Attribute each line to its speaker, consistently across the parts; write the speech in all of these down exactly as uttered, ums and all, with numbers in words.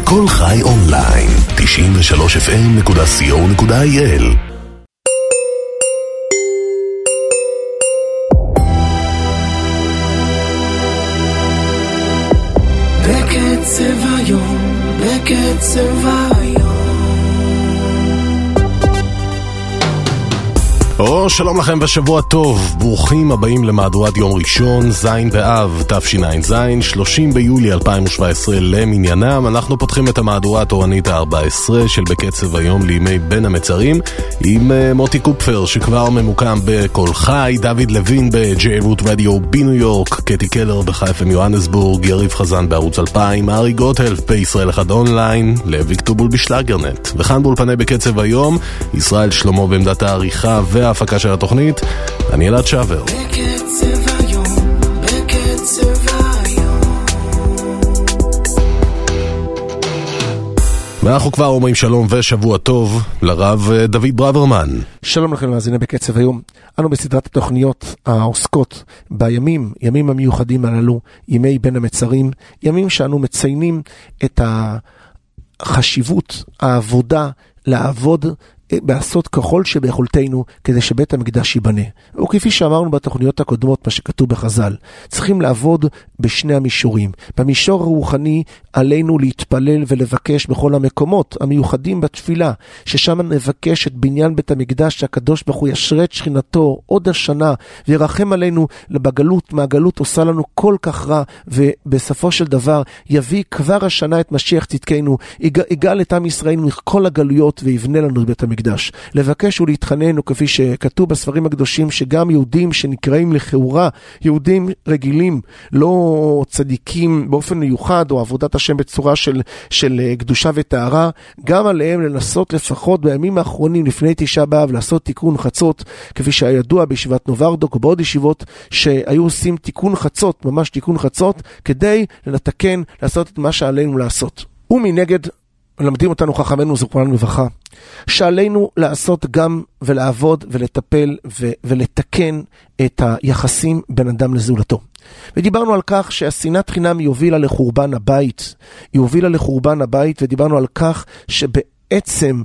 Speaker 1: כל חי אונליין, תשעים ושלוש אף אם נקודה סי או נקודה איי אל.
Speaker 2: בקצב היום, בקצב היום.
Speaker 1: או שלום לכם ושבוע טוב, ברוכים הבאים למהדורת יום ראשון, זין באב, תשע"ז, שלושים ביולי אלפיים שבע עשרה למניינם. אנחנו פותחים את המהדורה התורנית ה-ארבע עשרה של בקצב היום לימי בין המצרים, עם מוטי קופפר שכבר ממוקם בכל חי, דוד לוין ב-ג'יי רוט רדיו בניו יורק, קטי קלר בחיפה יוהנסבורג, יריב חזן בערוץ אלפיים, ארי גוטהלף בישראל אחד אונליין, לוי כתובול בשלאגרנט, וכאן באולפני בקצב היום, ישראל שלמה בעמדת העריכה וה ההפקה של התוכנית, אני אלעד שעבר.
Speaker 2: בקצב היום, בקצב היום.
Speaker 1: ואנחנו כבר אומרים שלום ושבוע טוב לרב דוד ברוורמן.
Speaker 3: שלום לכם מאזיני בקצב היום. אנו בסדרת התוכניות העוסקות בימים, ימים המיוחדים הללו, ימי בין המצרים, ימים שאנו מציינים את החשיבות, העבודה, לעבוד, לעשות ככל שביכולתנו כדי שבית המקדש ייבנה. וכפי שאמרנו בתוכניות הקודמות, מה שכתוב בחז"ל, צריכים לעבוד בשני המישורים. במישור הרוחני עלינו להתפלל ולבקש בכל המקומות המיוחדים בתפילה, ששם נבקש את בניין בית המקדש, שהקדוש ברוך הוא ישרה את שכינתו עוד השנה וירחם עלינו בגלות, מהגלות עושה לנו כל כך רע, ובסופו של דבר יביא כבר השנה את משיח צדקנו, יגאל את עם ישראל מכל הגלויות ויבנה לנו בית המקדש. לבקש ולהתחנן, וכפי שכתוב בספרים הקדושים, שגם יהודים שנקראים לכאורה יהודים רגילים, לא צדיקים באופן מיוחד, או עבודת השם בצורה של, של קדושה וטהרה, גם עליהם לנסות לפחות בימים האחרונים לפני תשעה באב לעשות תיקון חצות, כפי שהידוע בישיבת נוברדוק ובעוד ישיבות שהיו עושים תיקון חצות, ממש תיקון חצות, כדי לתקן, לעשות את מה שעלינו לעשות. ומנגד למדים אותנו חכמינו זכרונם לברכה, שעלינו לעשות גם ולעבוד ולטפל ו- ולתקן את היחסים בין אדם לזולתו. ודיברנו על כך שהשנאת חינם יובילה לחורבן הבית, יובילה לחורבן הבית, ודיברנו על כך שבעצם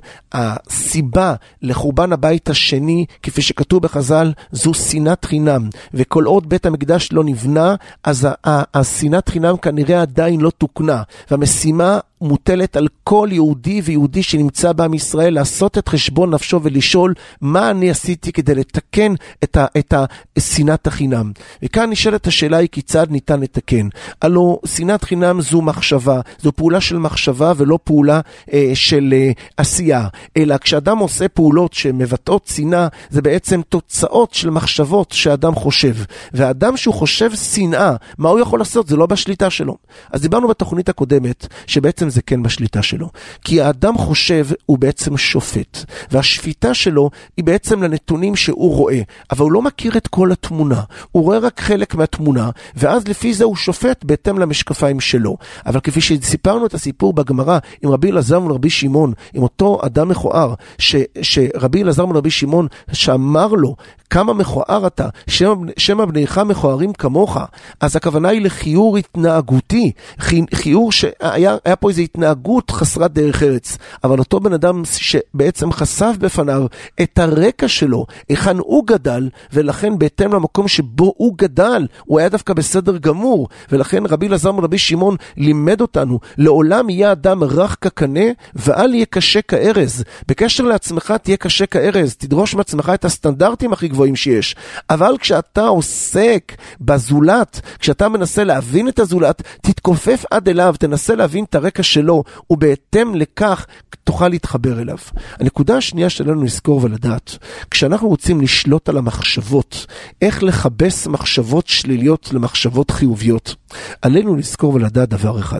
Speaker 3: הסיבה לחורבן הבית השני, כפי שכתוב בחז"ל, זו שנאת חינם, וכל עוד בית המקדש לא נבנה, אז השנאת חינם כנראה עדיין לא תוקנה, והמשימה מוטלת על כל יהודי ויהודי שנמצא בעם ישראל לעשות את חשבון נפשו ולשאול מה אני עשיתי כדי לתקן את, ה, את השנאת החינם. וכאן נשאלת השאלה היא כיצד ניתן לתקן. הלא שנאת חינם זו מחשבה, זו פעולה של מחשבה ולא פעולה אה, של אה, עשייה. אלא כשאדם עושה פעולות שמבטאות שנאה, זה בעצם תוצאות של מחשבות שאדם חושב. והאדם שהוא חושב שנאה, מה הוא יכול לעשות? זה לא בשליטה שלו. אז דיברנו בתוכנית הקודמת שבעצם זה כן בשליטה שלו. כי האדם חושב הוא בעצם שופט, והשפיטה שלו היא בעצם לנתונים שהוא רואה, אבל הוא לא מכיר את כל התמונה, הוא רואה רק חלק מהתמונה, ואז לפי זה הוא שופט בהתאם למשקפיים שלו. אבל כפי שסיפרנו את הסיפור בגמרא עם רבי אלעזר ורבי שמעון, עם אותו אדם מכוער, ש, שרבי אלעזר ורבי שמעון שאמר לו, כמה מכוער אתה, שמה בניך מכוערים כמוך, אז הכוונה היא לחיור התנהגותי, חיור שהיה היה פה איזו התנהגות חסרת דרך ארץ, אבל אותו בן אדם שבעצם חשף בפניו את הרקע שלו, היכן הוא גדל, ולכן בהתאם למקום שבו הוא גדל, הוא היה דווקא בסדר גמור, ולכן רבי אלעזר ורבי שמעון לימד אותנו, לעולם יהיה אדם רך כקנה, ואל יהיה קשה כארז. בקשר לעצמך תהיה קשה כארז, תדרוש מעצמך את הסטנדרטים הכי גבוהים שיש, אבל כשאתה עוסק בזולת, כשאתה מנסה להבין את הזולת, תתכופף עד אליו, תנסה להבין את הרקע שלו, ובהתאם לכך תוכל להתחבר אליו. הנקודה השנייה שלנו לזכור ולדעת, כשאנחנו רוצים לשלוט על המחשבות, איך לחבס מחשבות שליליות למחשבות חיוביות, עלינו לזכור ולדעת דבר אחד.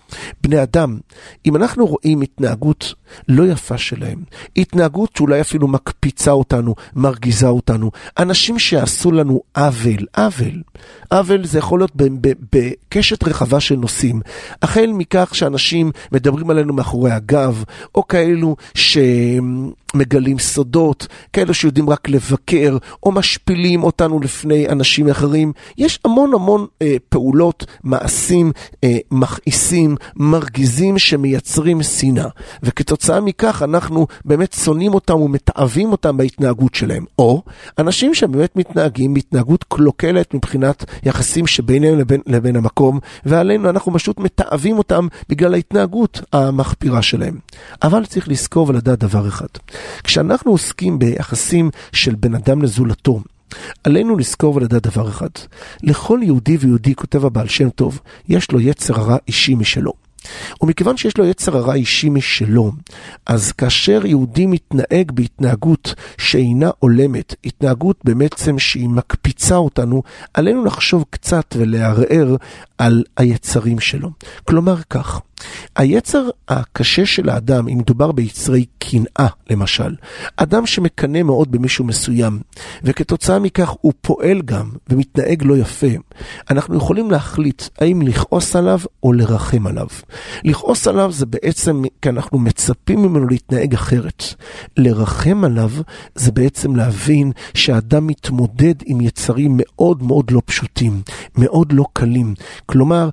Speaker 3: בני אדם, אם אנחנו רואים התנהגות לא יפה שלהם, התנהגות שאולי אפילו מקפיצה אותנו, מרגיזה אותנו, אנשים שעשו לנו עוול, עוול, עוול זה יכול להיות בקשת רחבה של נושאים, החל מכך שאנשים מדברים עלינו מאחורי הגב, או כאלו ש... מגלים סודות, כאלה שיודעים רק לבקר, או משפילים אותנו לפני אנשים אחרים. יש המון המון אה, פעולות, מעשים, אה, מכעיסים, מרגיזים שמייצרים שנאה. וכתוצאה מכך אנחנו באמת שונאים אותם ומתאבים אותם בהתנהגות שלהם. או אנשים שבאמת מתנהגים, מתנהגות קלוקלת מבחינת יחסים שביניהם לבין, לבין המקום, ועלינו אנחנו פשוט מתאבים אותם בגלל ההתנהגות המחפירה שלהם. אבל צריך לזכור ולדעת דבר אחד. כשאנחנו עוסקים ביחסים של בן אדם לזולתו, עלינו לזכור ולדעת דבר אחד. לכל יהודי ויהודי, כותב הבעל שם טוב, יש לו יצר הרע אישי משלו. ומכיוון שיש לו יצר הרע אישי משלו, אז כאשר יהודי מתנהג בהתנהגות שאינה עולמת, התנהגות בעצם שהיא מקפיצה אותנו, עלינו לחשוב קצת ולערער על היצרים שלו. כלומר כך, היצר הקשה של האדם, אם מדובר ביצרי קנאה למשל, אדם שמקנא מאוד במישהו מסוים, וכתוצאה מכך הוא פועל גם ומתנהג לא יפה, אנחנו יכולים להחליט האם לכעוס עליו או לרחם עליו. לכעוס עליו זה בעצם כי אנחנו מצפים ממנו להתנהג אחרת. לרחם עליו זה בעצם להבין שהאדם מתמודד עם יצרים מאוד מאוד לא פשוטים, מאוד לא קלים. כלומר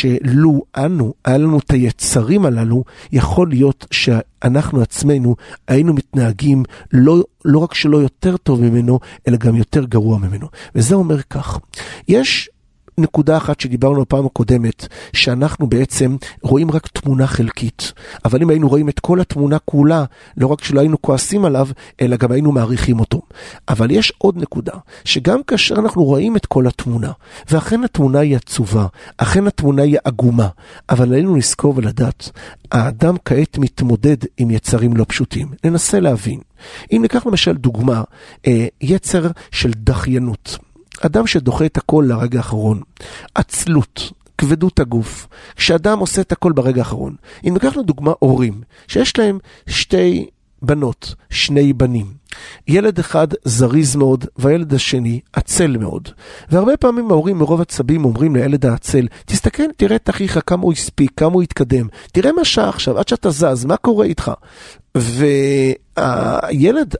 Speaker 3: שלו אנו, היה לנו את היצרים הללו, יכול להיות שאנחנו עצמנו היינו מתנהגים לא, לא רק שלא יותר טוב ממנו, אלא גם יותר גרוע ממנו. וזה אומר כך, יש נקודה אחת שדיברנו בפעם הקודמת, שאנחנו בעצם רואים רק תמונה חלקית. אבל אם היינו רואים את כל התמונה כולה, לא רק שלא היינו כועסים עליו, אלא גם היינו מעריכים אותו. אבל יש עוד נקודה, שגם כאשר אנחנו רואים את כל התמונה, ואכן התמונה היא עצובה, אכן התמונה היא עגומה, אבל עלינו לזכור ולדעת, האדם כעת מתמודד עם יצרים לא פשוטים. ננסה להבין. אם ניקח למשל דוגמה, יצר של דחיינות. אדם שדוחה את הכל לרגע האחרון, עצלות, כבדות הגוף, כשאדם עושה את הכל ברגע האחרון. אם ניקח לדוגמה הורים, שיש להם שתי בנות, שני בנים. ילד אחד זריז מאוד, והילד השני עצל מאוד. והרבה פעמים ההורים מרוב עצבים אומרים לילד העצל, תסתכל, תראה את אחיך כמה הוא הספיק, כמה הוא התקדם. תראה מה שעה עכשיו, עד שאתה זז, מה קורה איתך? והילד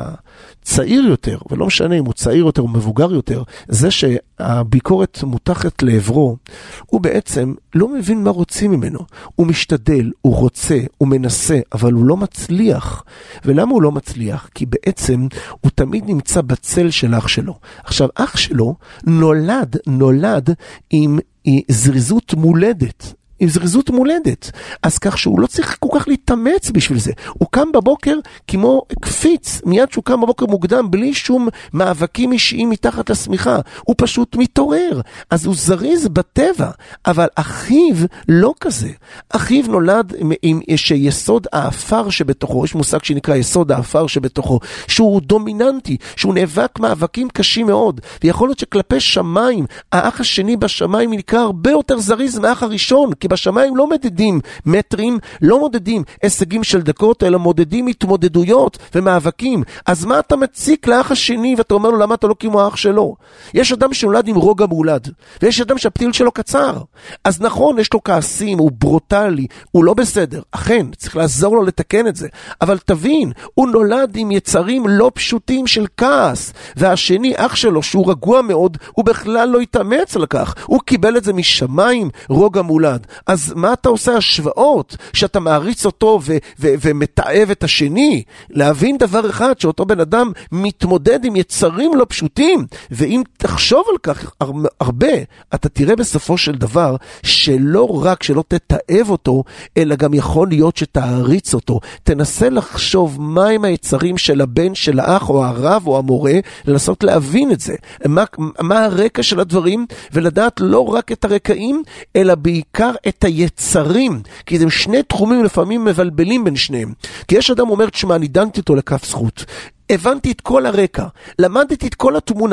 Speaker 3: הצעיר יותר, ולא משנה אם הוא צעיר יותר או מבוגר יותר, זה שהביקורת מותחת לעברו, הוא בעצם לא מבין מה רוצים ממנו. הוא משתדל, הוא רוצה, הוא מנסה, אבל הוא לא מצליח. ולמה הוא לא מצליח? כי בעצם הוא תמיד נמצא בצל של אח שלו. עכשיו, אח שלו נולד, נולד עם זריזות מולדת. עם זריזות מולדת, אז כך שהוא לא צריך כל כך להתאמץ בשביל זה. הוא קם בבוקר כמו קפיץ, מיד שהוא קם בבוקר מוקדם, בלי שום מאבקים אישיים מתחת לשמיכה. הוא פשוט מתעורר, אז הוא זריז בטבע, אבל אחיו לא כזה. אחיו נולד עם שיסוד האפר שבתוכו, יש מושג שנקרא יסוד האפר שבתוכו, שהוא דומיננטי, שהוא נאבק מאבקים קשים מאוד, ויכול להיות שכלפי שמיים, האח השני בשמיים נקרא הרבה יותר זריז מהאח הראשון, כי בשמיים לא מדדים מטרים, לא מודדים הישגים של דקות, אלא מודדים התמודדויות ומאבקים. אז מה אתה מציק לאח השני ואתה אומר לו למה אתה לא כמו האח שלו? יש אדם שנולד עם רוגע מולד, ויש אדם שהפתיל שלו קצר. אז נכון, יש לו כעסים, הוא ברוטלי, הוא לא בסדר. אכן, צריך לעזור לו לתקן את זה. אבל תבין, הוא נולד עם יצרים לא פשוטים של כעס, והשני, אח שלו, שהוא רגוע מאוד, הוא בכלל לא יתאמץ לכך. הוא קיבל את זה משמיים, רוגע מולד. אז מה אתה עושה השוואות? שאתה מעריץ אותו ו- ו- ומתאב את השני? להבין דבר אחד, שאותו בן אדם מתמודד עם יצרים לא פשוטים, ואם תחשוב על כך הרבה, אתה תראה בסופו של דבר, שלא רק שלא תתאב אותו, אלא גם יכול להיות שתעריץ אותו. תנסה לחשוב מהם היצרים של הבן, של האח, או הרב, או המורה, לנסות להבין את זה. מה, מה הרקע של הדברים, ולדעת לא רק את הרקעים, אלא בעיקר את היצרים, כי זה שני תחומים לפעמים מבלבלים בין שניהם. כי יש אדם אומר, תשמע, אני דנתי אותו לכף זכות, הבנתי את כל הרקע, למדתי את כל התמונה,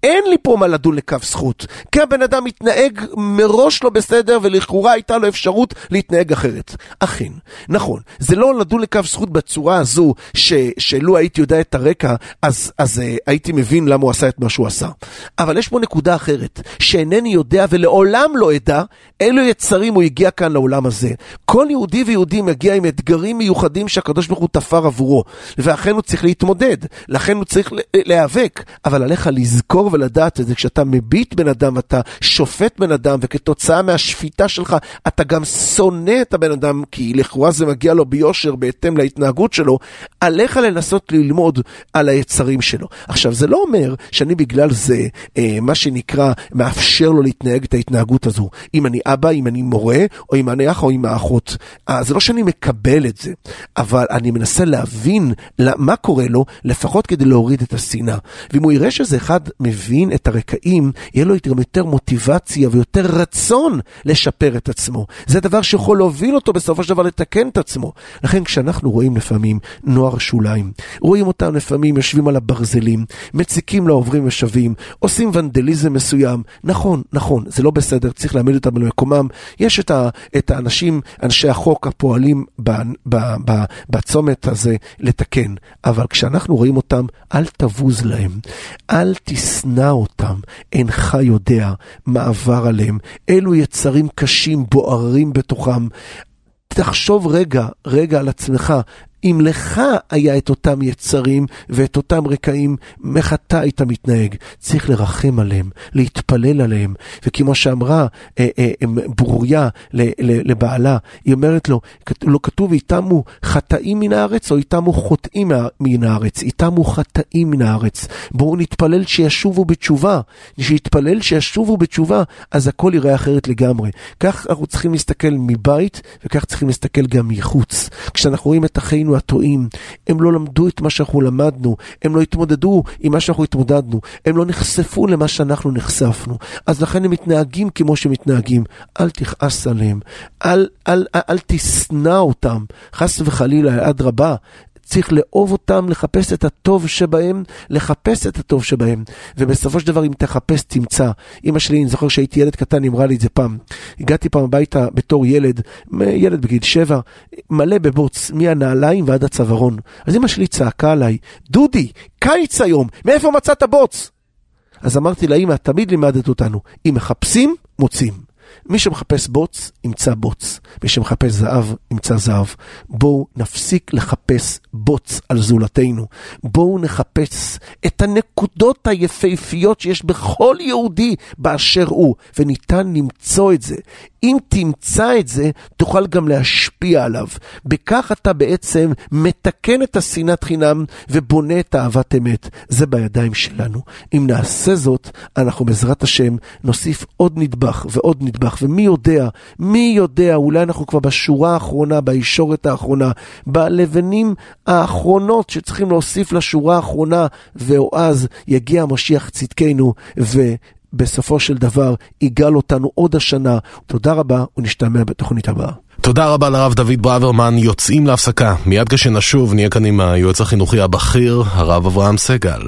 Speaker 3: אין לי פה מה לדון לקו זכות, כי הבן אדם מתנהג מראש לא בסדר, ולכאורה הייתה לו אפשרות להתנהג אחרת. אכן, נכון, זה לא לדון לקו זכות בצורה הזו, ש, שלו הייתי יודע את הרקע, אז, אז uh, הייתי מבין למה הוא עשה את מה שהוא עשה. אבל יש פה נקודה אחרת, שאינני יודע ולעולם לא ידע, אילו יצרים הוא הגיע כאן לעולם הזה. כל יהודי ויהודי מגיע עם אתגרים מיוחדים שהקדוש ברוך הוא תפר עבורו, ואכן הוא צריך להתמודד, לכן הוא צריך להיאבק, אבל עליך לזכור ולדעת את זה, כשאתה מביט בן אדם, אתה שופט בן אדם, וכתוצאה מהשפיטה שלך, אתה גם שונא את הבן אדם, כי לכאורה זה מגיע לו ביושר, בהתאם להתנהגות שלו, עליך לנסות ללמוד על היצרים שלו. עכשיו, זה לא אומר שאני בגלל זה, אה, מה שנקרא, מאפשר לו להתנהג את ההתנהגות הזו. אם אני אבא, אם אני מורה, או אם אני אח, או אם האחות. אה, זה לא שאני מקבל את זה, אבל אני מנסה להבין מה קורה לו, לפחות כדי להוריד את השנאה. ואם הוא יראה שזה אחד מבין את הרקעים, יהיה לו גם יותר מוטיבציה ויותר רצון לשפר את עצמו. זה דבר שיכול להוביל אותו בסופו של דבר לתקן את עצמו. לכן כשאנחנו רואים לפעמים נוער שוליים, רואים אותם לפעמים יושבים על הברזלים, מציקים לעוברים ושווים, עושים ונדליזם מסוים. נכון, נכון, זה לא בסדר, צריך להעמיד אותם במקומם. יש את, ה, את האנשים, אנשי החוק הפועלים ב, ב, ב, בצומת הזה לתקן. אבל כשאנחנו רואים אותם, אל תבוז להם, אל תסנע אותם, אינך יודע מה עבר עליהם. אלו יצרים קשים, בוערים בתוכם. תחשוב רגע, רגע על עצמך, אם לך היה את אותם יצרים ואת אותם רקעים, איך אתה היית מתנהג? צריך לרחם עליהם, להתפלל עליהם. וכמו שאמרה אה, אה, ברוריה לבעלה, היא אומרת לו, לא כתוב איתמו חטאים מן הארץ או איתמו חוטאים מן הארץ? איתמו חטאים מן הארץ. בואו נתפלל שישובו בתשובה. שיתפלל שישובו בתשובה, אז הכל ייראה אחרת לגמרי. כך אנחנו צריכים להסתכל מבית, וכך צריכים להסתכל גם מחוץ. כשאנחנו רואים את אחינו הטועים, הם לא למדו את מה שאנחנו למדנו, הם לא התמודדו עם מה שאנחנו התמודדנו, הם לא נחשפו למה שאנחנו נחשפנו, אז לכן הם מתנהגים כמו שמתנהגים. אל תכעס עליהם, אל, אל, אל, אל תסנע אותם, חס וחלילה, עד רבה, צריך לאהוב אותם, לחפש את הטוב שבהם, לחפש את הטוב שבהם, ובסופו של דבר אם תחפש תמצא. אמא שלי, אני זוכר שהייתי ילד קטן, אמרה לי את זה פעם, הגעתי פעם הביתה בתור ילד, ילד בגיל שבע, מלא בבוץ, מהנעליים ועד הצווארון. אז אמא שלי צעקה עליי, דודי, קיץ היום, מאיפה מצאת בוץ? אז אמרתי לה, אמא, תמיד לימדת אותנו, אם מחפשים, מוצאים. מי שמחפש בוץ, ימצא בוץ. מי שמחפש זהב, ימצא זהב. בואו נפסיק לחפש בוץ על זולתנו. בואו נחפש את הנקודות היפהפיות שיש בכל יהודי באשר הוא, וניתן למצוא את זה. אם תמצא את זה, תוכל גם להשפיע עליו. בכך אתה בעצם מתקן את השנאת חינם ובונה את אהבת אמת. זה בידיים שלנו. אם נעשה זאת, אנחנו בעזרת השם נוסיף עוד נדבך ועוד נדבך. ומי יודע, מי יודע, אולי אנחנו כבר בשורה האחרונה, בישורת האחרונה, בלבנים האחרונות שצריכים להוסיף לשורה האחרונה, ואז יגיע המשיח צדקנו ו... בסופו של דבר יגאל אותנו עוד השנה. תודה רבה ונשתמע בתוכנית הבאה.
Speaker 1: תודה רבה לרב דוד ברוורמן. יוצאים להפסקה. מיד כשנשוב נהיה כאן עם היועץ החינוכי הבכיר, הרב אברהם סגל.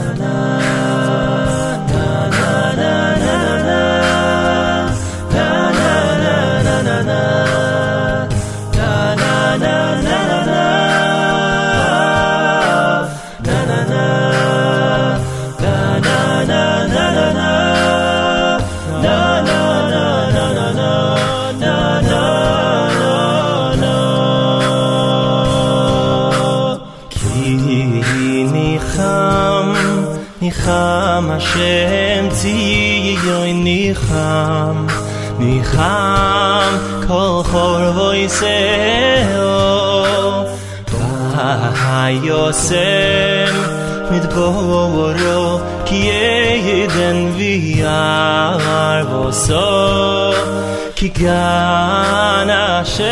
Speaker 4: ניחם השם ציון ניחם ניחם כל חורבו יסעו והיוסם מדבורו כי ידן ויער בוסו כי גן השם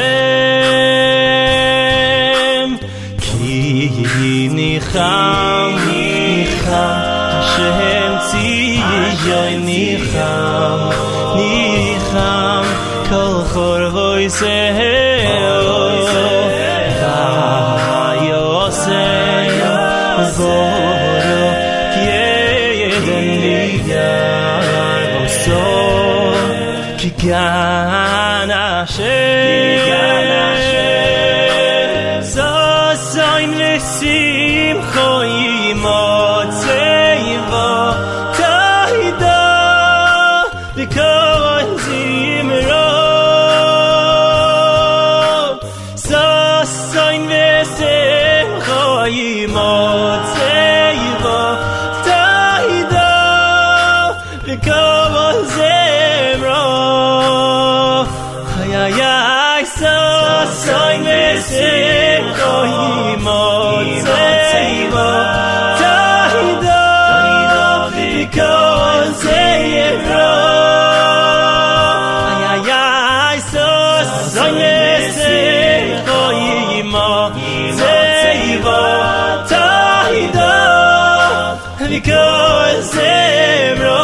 Speaker 4: כי ניחם השם ציון ניחם ניחם כל חורבו יסעו והיוסם מדבורו כי ידן ויער Hashem so sein lesim khoim otzeiva tahida because zimro so sein lesim khoim otzeiva tahida because zimro ya so sein lesim khoim otzeiva tahida because zimro because zero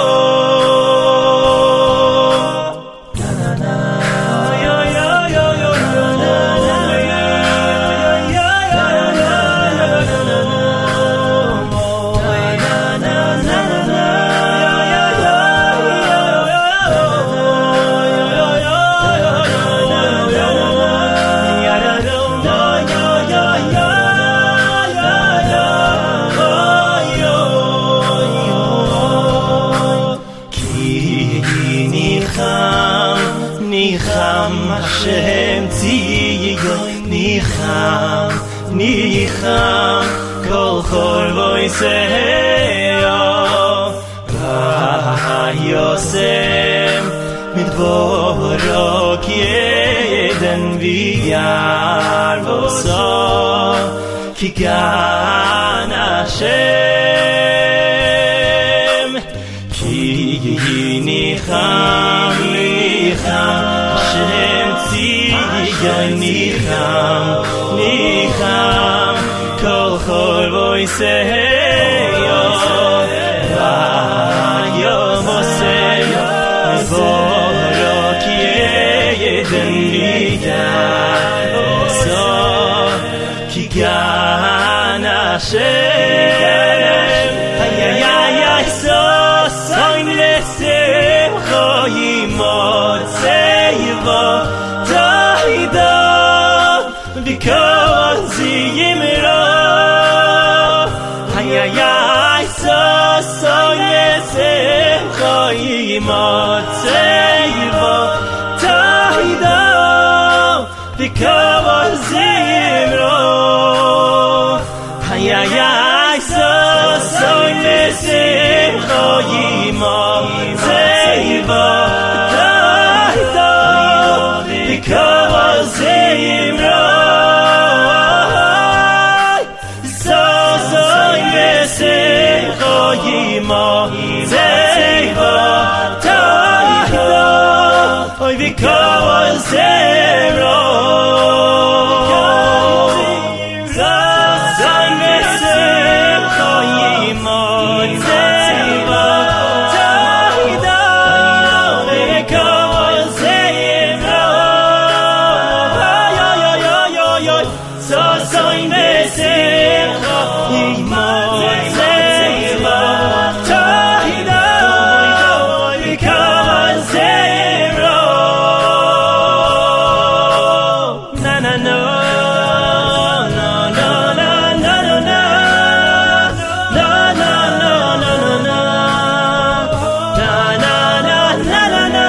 Speaker 4: Hashem tziyon nicham nicham kol chorvoi seyo v'yosem midvorok yeden v'yarvoso ki gan Hashem ki nicham nicham Hashem tziyon nicham nicham kol chorvoi seyo v'yomosem midvorok yeden v'yarvoso ki gan Hashem hayayay so soin lesim choyim otzeiva tahida because yimro hayayay so soin lesim choyim otzeiva tahida because yimro hayayay so soin lesim choyim otzeiva because zimro so so lesim choyim otzeiva tahida because zimro so so lesim choyim otzeiva tahida because zimro so soin lesim choyim otzeiva tahida because zimro na na no no no no no no no no no no no no na na na na na na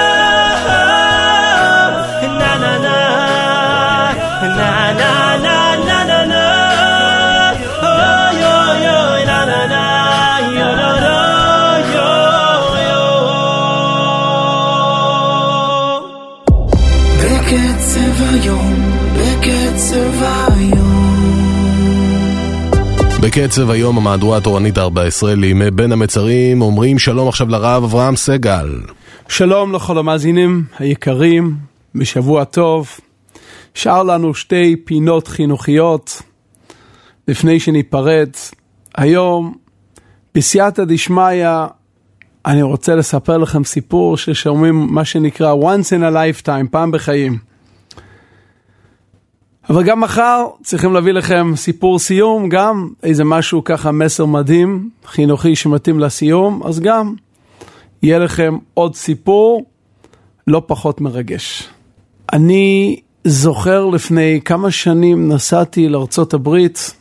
Speaker 4: na na na na na na na na na oh yo yo na na na yo no no yo yo
Speaker 2: בקצב היום, בקצב היום.
Speaker 1: בקצב היום המהדורה התורנית ארבע עשרה לימי בין המצרים. אומרים שלום עכשיו לרב אברהם סגל.
Speaker 5: שלום לכל המאזינים היקרים, בשבוע טוב. שאר לנו שתי פינות חינוכיות לפני שניפרד. היום בסייעתא דשמיא אני רוצה לספר לכם סיפור ששומעים מה שנקרא once in a lifetime, פעם בחיים. אבל גם מחר צריכים להביא לכם סיפור סיום, גם איזה משהו ככה מסר מדהים, חינוכי שמתאים לסיום, אז גם יהיה לכם עוד סיפור לא פחות מרגש. אני זוכר לפני כמה שנים נסעתי לארצות הברית,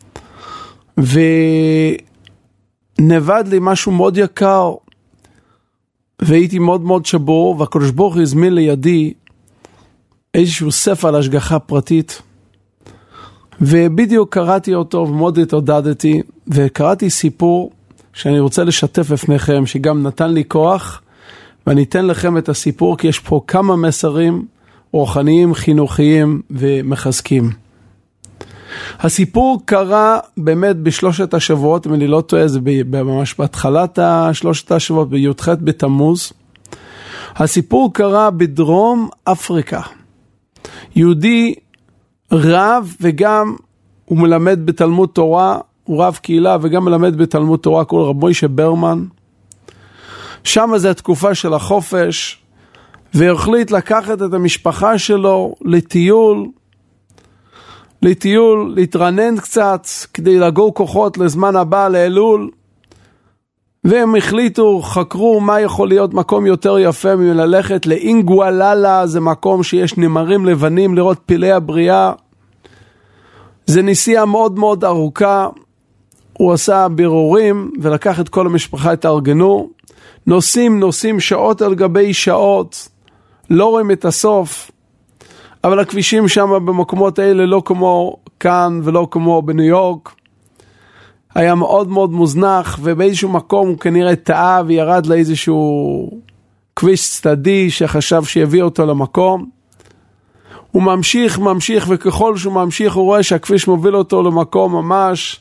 Speaker 5: ונבד לי משהו מאוד יקר, והייתי מאוד מאוד שבור, והקדוש ברוך הוא הזמין לידי איזשהו ספר על השגחה פרטית, ובדיוק קראתי אותו ומאוד התעודדתי, וקראתי סיפור שאני רוצה לשתף בפניכם, שגם נתן לי כוח, ואני אתן לכם את הסיפור, כי יש פה כמה מסרים רוחניים, חינוכיים ומחזקים. הסיפור קרה באמת בשלושת השבועות, אם אני לא טועה, זה ממש בהתחלת שלושת השבועות, בי"ח בתמוז. הסיפור קרה בדרום אפריקה. יהודי רב, וגם הוא מלמד בתלמוד תורה, הוא רב קהילה וגם מלמד בתלמוד תורה, כל רב מוישה ברמן. שם זה התקופה של החופש, והחליט לקחת את המשפחה שלו לטיול, לטיול, להתרנן קצת, כדי לגור כוחות לזמן הבא לאלול, והם החליטו, חקרו מה יכול להיות מקום יותר יפה מללכת לאינגואללה, זה מקום שיש נמרים לבנים לראות פילי הבריאה, זה נסיעה מאוד מאוד ארוכה, הוא עשה בירורים ולקח את כל המשפחה, התארגנו, נוסעים, נוסעים שעות על גבי שעות, לא רואים את הסוף, אבל הכבישים שם במקומות האלה לא כמו כאן ולא כמו בניו יורק, היה מאוד מאוד מוזנח, ובאיזשהו מקום הוא כנראה טעה וירד לאיזשהו כביש צדדי שחשב שיביא אותו למקום. הוא ממשיך, ממשיך, וככל שהוא ממשיך הוא רואה שהכביש מוביל אותו למקום ממש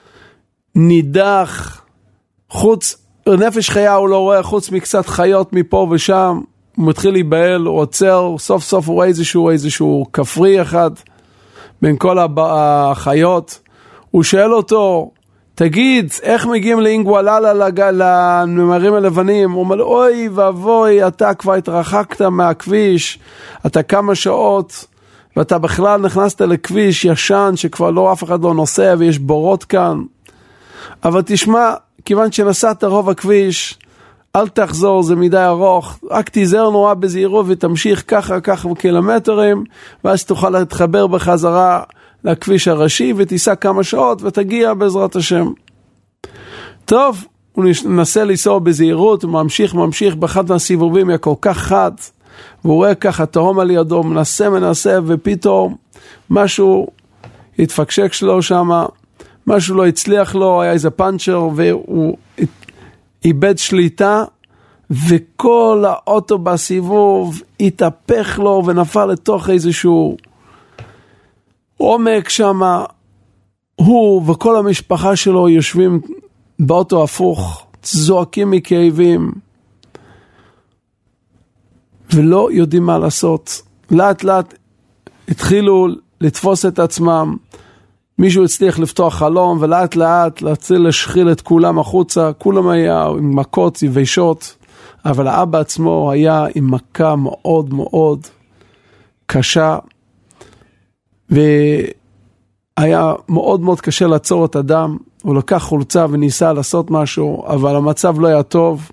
Speaker 5: נידח, חוץ, נפש חיה הוא לא רואה, חוץ מקצת חיות מפה ושם, הוא מתחיל להיבהל, הוא עוצר, סוף סוף הוא רואה איזשהו, איזשהו כפרי אחד בין כל החיות, הוא שואל אותו, תגיד, איך מגיעים לאינגואללה לנמרים הלבנים? הוא אומר, אוי ואבוי, אתה כבר התרחקת מהכביש, אתה כמה שעות, ואתה בכלל נכנסת לכביש ישן, שכבר לא, אף אחד לא נוסע, ויש בורות כאן. אבל תשמע, כיוון שנסעת רוב הכביש, אל תחזור, זה מדי ארוך, רק תיזהר נורא בזהירות, ותמשיך ככה, ככה קילומטרים, ואז תוכל להתחבר בחזרה לכביש הראשי, ותיסע כמה שעות, ותגיע בעזרת השם. טוב, הוא נסה לנסוע בזהירות, הוא ממשיך, ממשיך, באחד מהסיבובים היה כל כך חד, והוא רואה ככה תהום על ידו, מנסה, מנסה, ופתאום משהו התפקשק שלו שם, משהו לא הצליח לו, היה איזה פאנצ'ר, והוא איבד שליטה, וכל האוטו בסיבוב התהפך לו, ונפל לתוך איזשהו עומק שם, הוא וכל המשפחה שלו יושבים באוטו הפוך, זועקים מכאבים, ולא יודעים מה לעשות. לאט לאט התחילו לתפוס את עצמם, מישהו הצליח לפתוח חלום, ולאט לאט להציל לשחיל את כולם החוצה, כולם היה עם מכות, יבשות, אבל האבא עצמו היה עם מכה מאוד מאוד קשה, והיה מאוד מאוד קשה לעצור את הדם. הוא לקח חולצה וניסה לעשות משהו, אבל המצב לא היה טוב,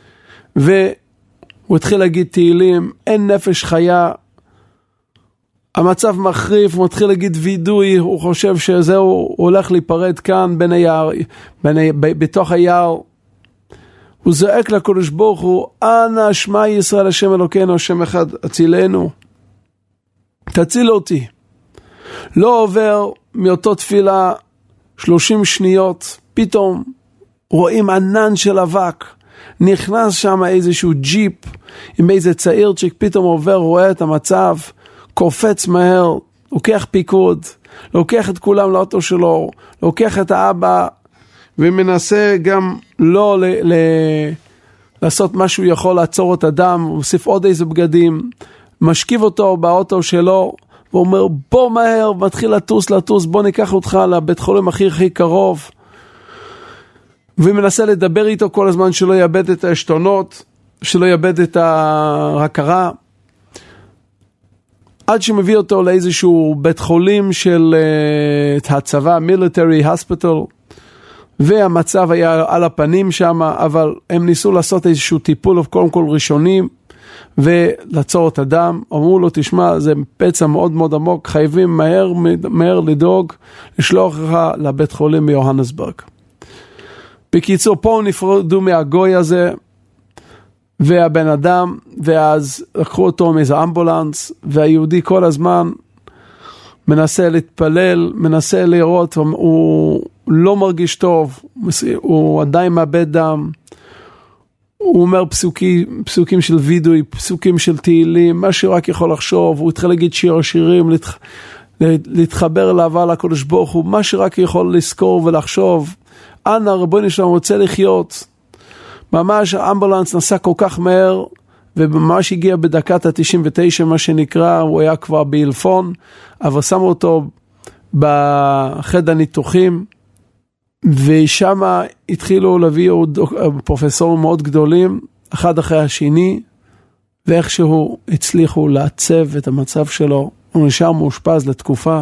Speaker 5: והוא התחיל להגיד תהילים, אין נפש חיה, המצב מחריף, הוא מתחיל להגיד וידוי, הוא חושב שזהו, הוא הולך להיפרד כאן בין היער, בין, בתוך היער, הוא זועק לקדוש ברוך הוא, אנא שמע ישראל השם אלוקינו, השם אחד, הצילנו, תציל אותי. לא עובר מאותו תפילה שלושים שניות, פתאום רואים ענן של אבק, נכנס שם איזשהו ג'יפ, עם איזה צעירצ'יק, פתאום עובר, רואה את המצב, קופץ מהר, לוקח פיקוד, לוקח את כולם לאוטו שלו, לוקח את האבא, ומנסה גם לא ל- ל- לעשות משהו יכול לעצור את הדם, הוא מוסיף עוד איזה בגדים, משכיב אותו באוטו שלו, והוא אומר בוא מהר, מתחיל לטוס לטוס, בוא ניקח אותך לבית חולים הכי הכי קרוב, ומנסה לדבר איתו כל הזמן שלא יאבד את העשתונות, שלא יאבד את ההכרה, עד שמביא אותו לאיזשהו בית חולים של uh, הצבא, military hospital, והמצב היה על הפנים שם, אבל הם ניסו לעשות איזשהו טיפול, קודם כל ראשונים, ולעצור את הדם. אמרו לו, תשמע, זה פצע מאוד מאוד עמוק, חייבים מהר, מהר לדאוג, לשלוח לך לבית חולים ביוהנסבורג. בקיצור, פה נפרדו מהגוי הזה, והבן אדם, ואז לקחו אותו מאיזה אמבולנס, והיהודי כל הזמן מנסה להתפלל, מנסה לראות, הוא לא מרגיש טוב, הוא עדיין מאבד דם, הוא אומר פסוקים, פסוקים של וידוי, פסוקים של תהילים, מה שרק יכול לחשוב, הוא התחיל להגיד שיר השירים, להתח... להתחבר לאהבה לקדוש ברוך הוא, מה שרק יכול לזכור ולחשוב, אנא רבונו שלנו רוצה לחיות. ממש האמבולנס נסע כל כך מהר, וממש הגיע בדקת ה-תשעים ותשע, מה שנקרא, הוא היה כבר באלפון, אבל שמו אותו בחדר הניתוחים, ושם התחילו להביא עוד פרופסורים מאוד גדולים, אחד אחרי השני, ואיכשהו הצליחו לעצב את המצב שלו, הוא נשאר מאושפז לתקופה,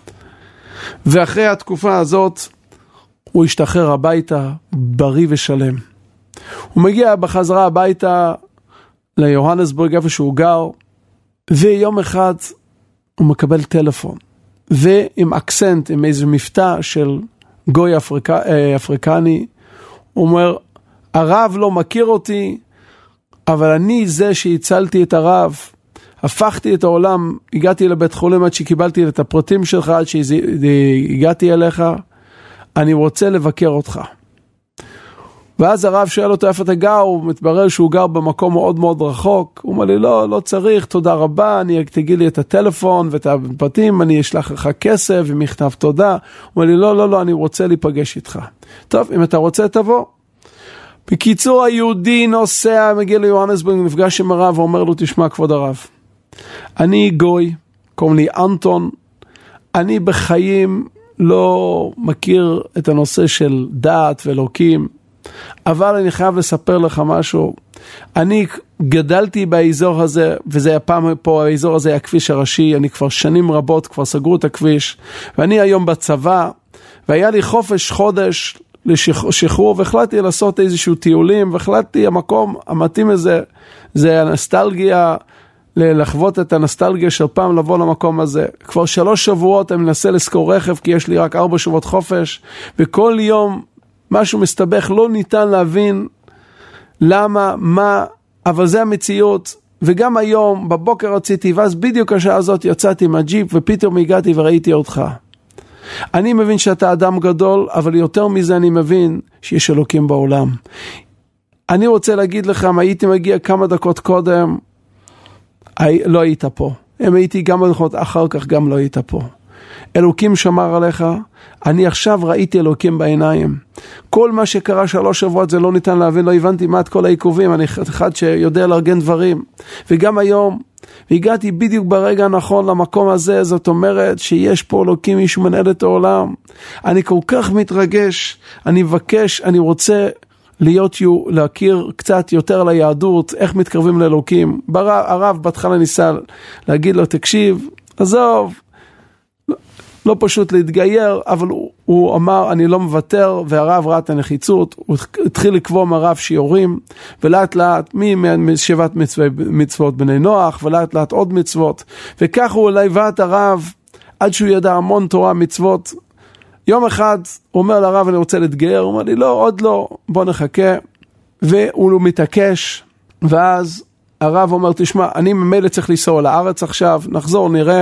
Speaker 5: ואחרי התקופה הזאת, הוא השתחרר הביתה, בריא ושלם. הוא מגיע בחזרה הביתה ליוהנסבורג, איפה שהוא גר, ויום אחד הוא מקבל טלפון, ועם אקסנט, עם איזה מבטא של גוי אפריק... אפריקני, הוא אומר, הרב לא מכיר אותי, אבל אני זה שהצלתי את הרב, הפכתי את העולם, הגעתי לבית חולים עד שקיבלתי את הפרטים שלך, עד שהגעתי אליך, אני רוצה לבקר אותך. ואז הרב שואל אותו איפה אתה גר, הוא מתברר שהוא גר במקום מאוד מאוד רחוק, הוא אומר לי לא, לא צריך, תודה רבה, אני תגיד לי את הטלפון ואת הפרטים, אני אשלח לך כסף ומכתב תודה, הוא אומר לי לא, לא, לא, אני רוצה להיפגש איתך. טוב, אם אתה רוצה תבוא. בקיצור, היהודי נוסע, מגיע ליוהנסבורג, נפגש עם הרב, ואומר לו, תשמע כבוד הרב, אני גוי, קוראים לי אנטון, אני בחיים לא מכיר את הנושא של דת ואלוקים, אבל אני חייב לספר לך משהו. אני גדלתי באזור הזה, וזה היה פעם פה, האזור הזה היה הכביש הראשי, אני כבר שנים רבות, כבר סגרו את הכביש, ואני היום בצבא, והיה לי חופש חודש לשחרור, והחלטתי לעשות איזשהו טיולים, והחלטתי המקום המתאים הזה, זה הנסטלגיה, לחוות את הנסטלגיה של פעם לבוא למקום הזה. כבר שלוש שבועות אני מנסה לזכור רכב, כי יש לי רק ארבע שבועות חופש, וכל יום משהו מסתבך, לא ניתן להבין למה, מה, אבל זה המציאות. וגם היום, בבוקר רציתי, ואז בדיוק השעה הזאת יצאתי מהג'יפ, ופתאום הגעתי וראיתי אותך. אני מבין שאתה אדם גדול, אבל יותר מזה אני מבין שיש אלוקים בעולם. אני רוצה להגיד לך, אם הייתי מגיע כמה דקות קודם, לא היית פה. אם הייתי גם דקות אחר כך, גם לא היית פה. אלוקים שמר עליך, אני עכשיו ראיתי אלוקים בעיניים. כל מה שקרה שלוש שבועות זה לא ניתן להבין, לא הבנתי מה את כל העיכובים, אני אחד שיודע לארגן דברים. וגם היום, והגעתי בדיוק ברגע הנכון למקום הזה, זאת אומרת שיש פה אלוקים, מישהו מנהל את העולם. אני כל כך מתרגש, אני מבקש, אני רוצה להיות, להכיר קצת יותר ליהדות, איך מתקרבים לאלוקים. הרב בהתחלה ניסה להגיד לו, תקשיב, עזוב, לא פשוט להתגייר, אבל הוא, הוא אמר, אני לא מוותר, והרב ראה את הנחיצות, הוא התחיל לקבוע מהרב שיעורים, ולאט לאט, משבעת מצוות בני נוח, ולאט לאט עוד מצוות, וכך הוא ליווה את הרב, עד שהוא ידע המון תורה מצוות. יום אחד, הוא אומר לרב, אני רוצה להתגייר, הוא אומר לי, לא, עוד לא, בוא נחכה, והוא מתעקש, ואז הרב אומר, תשמע, אני ממילא צריך לנסוע לארץ עכשיו, נחזור, נראה,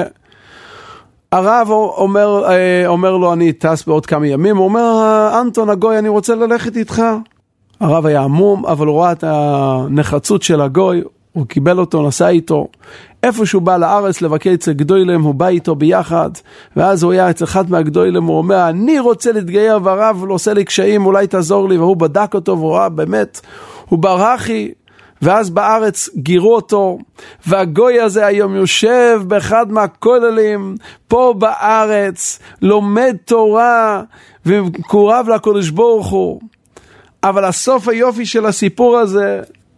Speaker 5: הרב אומר, אומר לו, אני טס בעוד כמה ימים, הוא אומר, אנטון הגוי, אני רוצה ללכת איתך. הרב היה עמום, אבל הוא ראה את הנחצות של הגוי, הוא קיבל אותו, נסע איתו. איפה שהוא בא לארץ לבקר אצל גדוילם, הוא בא איתו ביחד, ואז הוא היה אצל אחד מהגדוילם, הוא אומר, אני רוצה להתגייר, והרב לא עושה לי קשיים, אולי תעזור לי, והוא בדק אותו, והוא ראה באמת, הוא ברחי, ואז בארץ גירו אותו, והגוי הזה היום יושב באחד מהכוללים, פה בארץ, לומד תורה, ומקורב לקדוש ברוך הוא. אבל הסוף היופי של הסיפור הזה,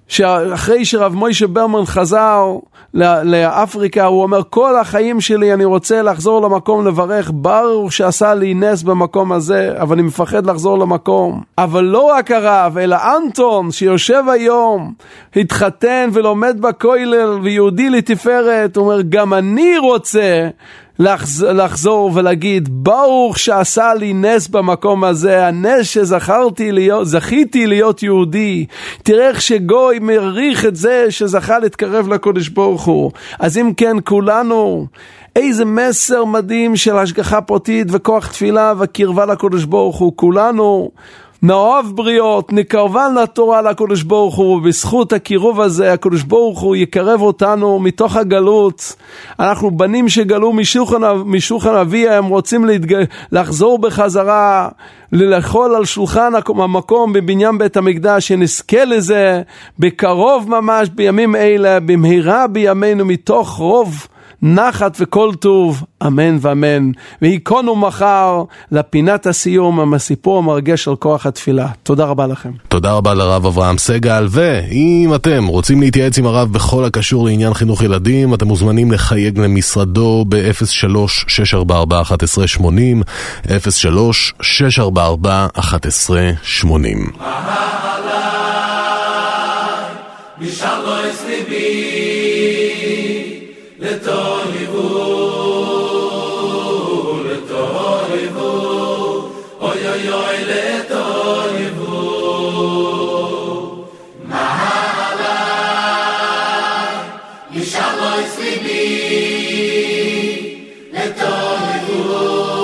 Speaker 5: שאחרי שרב מוישה ברמן חזר לאפריקה, הוא אומר, כל החיים שלי אני רוצה לחזור למקום לברך, ברוך שעשה לי נס במקום הזה, אבל אני מפחד לחזור למקום. אבל לא רק הרב, אלא אנטון שיושב היום, התחתן ולומד בכולל ויהודי לתפארת, הוא אומר, גם אני רוצה לחזור, לחזור ולהגיד, ברוך שעשה לי נס במקום הזה, הנס שזכרתי להיות, זכיתי להיות יהודי. תראה איך שגוי מריח את זה שזכה להתקרב לקודש ברוך הוא. אז אם כן, כולנו, איזה מסר מדהים של השגחה פרטית וכוח תפילה וקרבה לקודש ברוך הוא. כולנו נאהב בריות, נקרבן לתורה לקודש ברוך הוא, ובזכות הקירוב הזה הקודש ברוך הוא יקרב אותנו מתוך הגלות. אנחנו בנים שגלו משולחן, משולחן אבי, הם רוצים להתג... לחזור בחזרה, לאכול על שולחן המקום בבניין בית המקדש, שנזכה לזה בקרוב ממש בימים אלה, במהרה בימינו, מתוך רוב נחת וכל טוב, אמן ואמן. והיכונו מחר לפינת הסיום עם הסיפור המרגש על כוח התפילה. תודה רבה לכם.
Speaker 1: תודה רבה לרב אברהם סגל. ואם אתם רוצים להתייעץ עם הרב בכל הקשור לעניין חינוך ילדים, אתם מוזמנים לחייג למשרדו ב-אפס שלוש שש ארבע ארבע אחת עשרה שמונים, אפס שלוש שש ארבע ארבע אחת עשרה שמונים.
Speaker 2: משלו אצליבי לטויבו, לטויבו, אוי אוי אוי לטויבו, מה עליי, משלו אצליבי, לטויבו,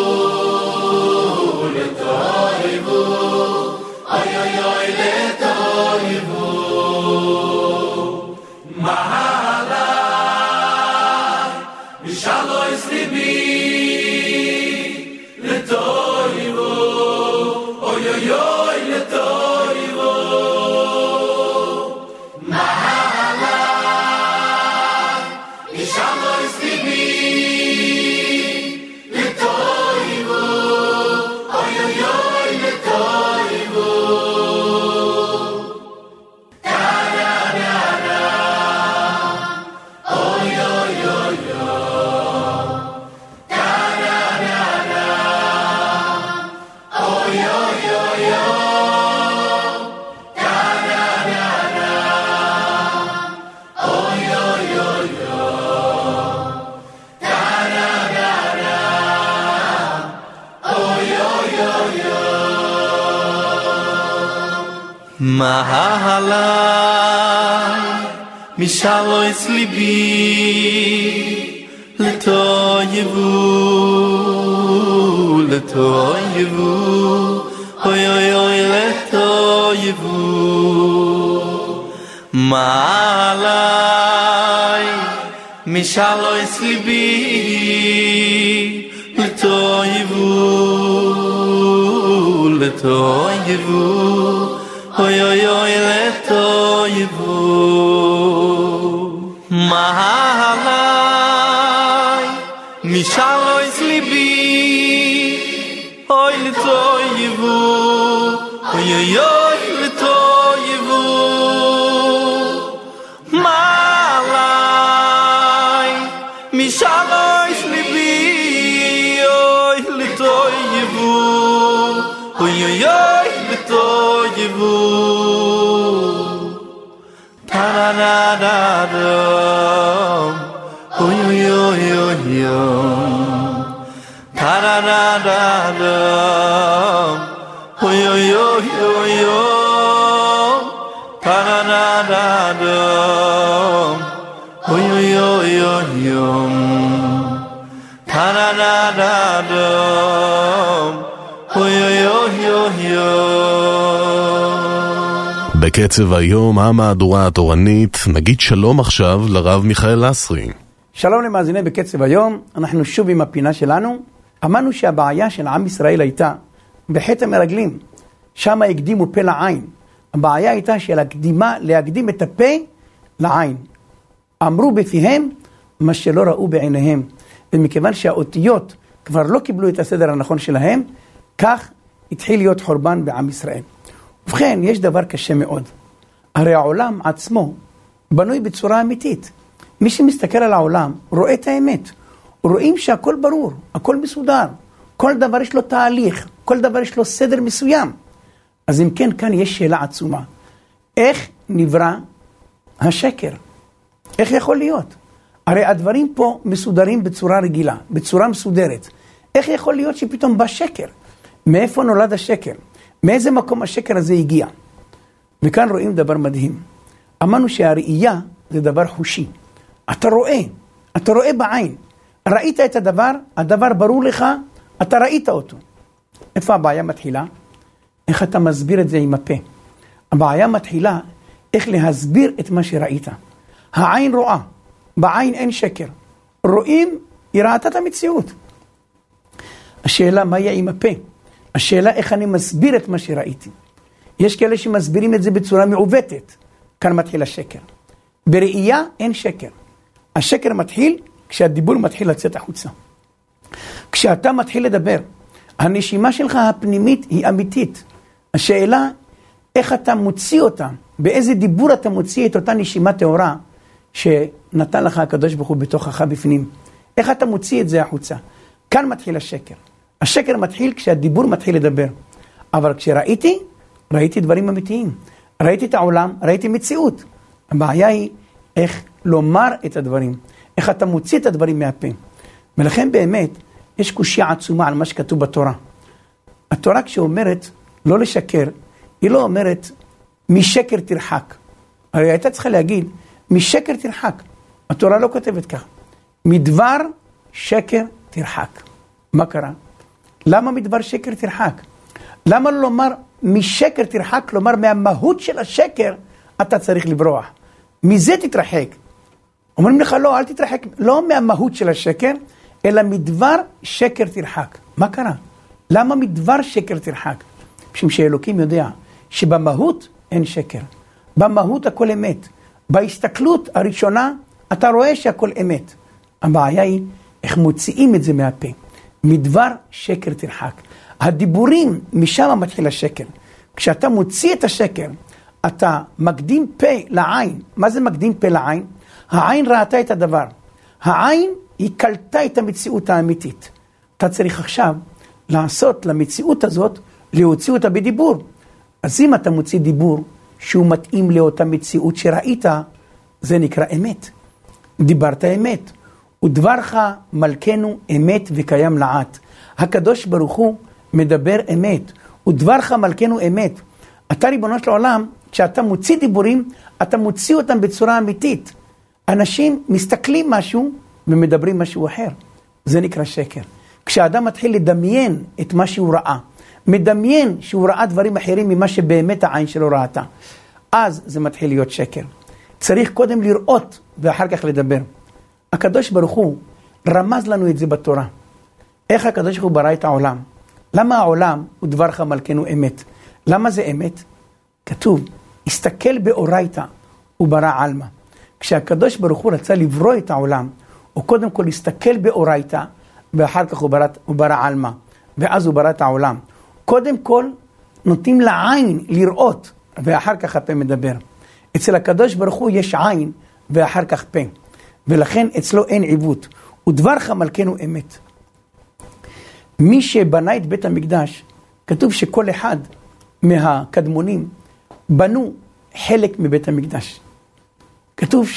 Speaker 2: לטויבו, אוי אוי אוי לטויבו, מה Shalom libi letoivo oy oy oy letoivo mahala Shalom libi letoivo oy oy oy letoivo tarara oy oy oy Mahalai Mishalo es libi Letoyevu Letoyevu Oy oy oy Letoyevu Mahalai Mishalo es libi Letoyevu Letoyevu Oy oy oy letoyevu Mahalai Mishalo es libi Oy letoyevu Oy oy oy letoyevu Mahalai Mishalo es libi Oy letoyevu Oy oy oy letoyevu Ta-da-da-da-dum Oy oy oy oy oy Ta-da-da-da-dum Oy oy oy oy oy Ta-da-da-da-dum Oy oy oy oy oy Ta-da-da-da-dum Oy oy oy oy
Speaker 1: בקצב היום המהדורה התורנית, נגיד שלום עכשיו לרב מיכאל לסרי.
Speaker 6: שלום למאזיני בקצב היום, אנחנו שוב עם הפינה שלנו. אמרנו שהבעיה של עם ישראל הייתה בחטא המרגלים, שם הקדימו פה לעין. הבעיה הייתה של הקדימה, להקדים את הפה לעין. אמרו בפיהם מה שלא ראו בעיניהם, ומכיוון שהאותיות כבר לא קיבלו את הסדר הנכון שלהם, כך התחיל להיות חורבן בעם ישראל. ובכן, יש דבר קשה מאוד. הרי העולם עצמו בנוי בצורה אמיתית. מי שמסתכל על העולם רואה את האמת. רואים שהכל ברור, הכל מסודר. כל דבר יש לו תהליך, כל דבר יש לו סדר מסוים. אז אם כן, כאן יש שאלה עצומה. איך נברא השקר? איך יכול להיות? הרי הדברים פה מסודרים בצורה רגילה, בצורה מסודרת. איך יכול להיות שפתאום בא שקר? מאיפה נולד השקר? מאיזה מקום השקר הזה הגיע? וכאן רואים דבר מדהים. אמרנו שהראייה זה דבר חושי. אתה רואה, אתה רואה בעין. ראית את הדבר, הדבר ברור לך, אתה ראית אותו. איפה הבעיה מתחילה? איך אתה מסביר את זה עם הפה? הבעיה מתחילה איך להסביר את מה שראית. העין רואה, בעין אין שקר. רואים, היא ראתה את המציאות. השאלה מה יהיה עם הפה? השאלה איך אני מסביר את מה שראיתי. יש כאלה שמסבירים את זה בצורה מעוותת. כאן מתחיל השקר. בראייה אין שקר. השקר מתחיל כשהדיבור מתחיל לצאת החוצה. כשאתה מתחיל לדבר, הנשימה שלך הפנימית היא אמיתית. השאלה איך אתה מוציא אותה, באיזה דיבור אתה מוציא את אותה נשימה טהורה שנתן לך הקדוש ברוך הוא בתוכך בפנים. איך אתה מוציא את זה החוצה? כאן מתחיל השקר. השקר מתחיל כשהדיבור מתחיל לדבר. אבל כשראיתי, ראיתי דברים אמיתיים. ראיתי את העולם, ראיתי מציאות. הבעיה היא איך לומר את הדברים. איך אתה מוציא את הדברים מהפה. ולכן באמת יש קושיה עצומה על מה שכתוב בתורה. התורה כשאומרת לא לשקר, היא לא אומרת משקר תרחק. הרי הייתה צריכה להגיד משקר תרחק. התורה לא כותבת כך. מדבר שקר תרחק. מה קרה? למה מדבר שקר תרחק? למה לא לומר משקר תרחק? כלומר מהמהות של השקר אתה צריך לברוח. מזה תתרחק. אומרים לך לא, אל תתרחק. לא מהמהות של השקר, אלא מדבר שקר תרחק. מה קרה? למה מדבר שקר תרחק? משום שאלוקים יודע שבמהות אין שקר. במהות הכל אמת. בהסתכלות הראשונה אתה רואה שהכל אמת. הבעיה היא איך מוציאים את זה מהפה. מדבר שקר תרחק. הדיבורים משם מתחיל השקר. כשאתה מוציא את השקר, אתה מקדים פה לעין. מה זה מקדים פה לעין? העין ראתה את הדבר. העין היא קלטה את המציאות האמיתית. אתה צריך עכשיו לעשות למציאות הזאת, להוציא אותה בדיבור. אז אם אתה מוציא דיבור שהוא מתאים לאותה מציאות שראית, זה נקרא אמת. דיברת אמת. ודברך מלכנו אמת וקיים לעד. הקדוש ברוך הוא מדבר אמת. ודברך מלכנו אמת. אתה ריבונו של העולם, כשאתה מוציא דיבורים, אתה מוציא אותם בצורה אמיתית. אנשים מסתכלים משהו ומדברים משהו אחר. זה נקרא שקר. כשאדם מתחיל לדמיין את מה שהוא ראה, מדמיין שהוא ראה דברים אחרים ממה שבאמת העין שלו ראתה, אז זה מתחיל להיות שקר. צריך קודם לראות ואחר כך לדבר. הקדוש ברוך הוא רמז לנו את זה בתורה. איך הקדוש ברוך הוא ברא את העולם? למה העולם הוא דברך מלכנו אמת? למה זה אמת? כתוב, הסתכל באורייתא וברא עלמא. כשהקדוש ברוך הוא רצה לברוא את העולם, הוא קודם כל הסתכל באורייתא, ואחר כך הוא ברא, הוא ברא עלמא, ואז הוא ברא את העולם. קודם כל נותנים לעין לראות, ואחר כך הפה מדבר. אצל הקדוש ברוך הוא יש עין, ואחר כך פה. ולכן אצלו אין עיוות. ודברך מלכנו אמת. מי שבנה את בית המקדש, כתוב שכל אחד מהקדמונים בנו חלק מבית המקדש. כתוב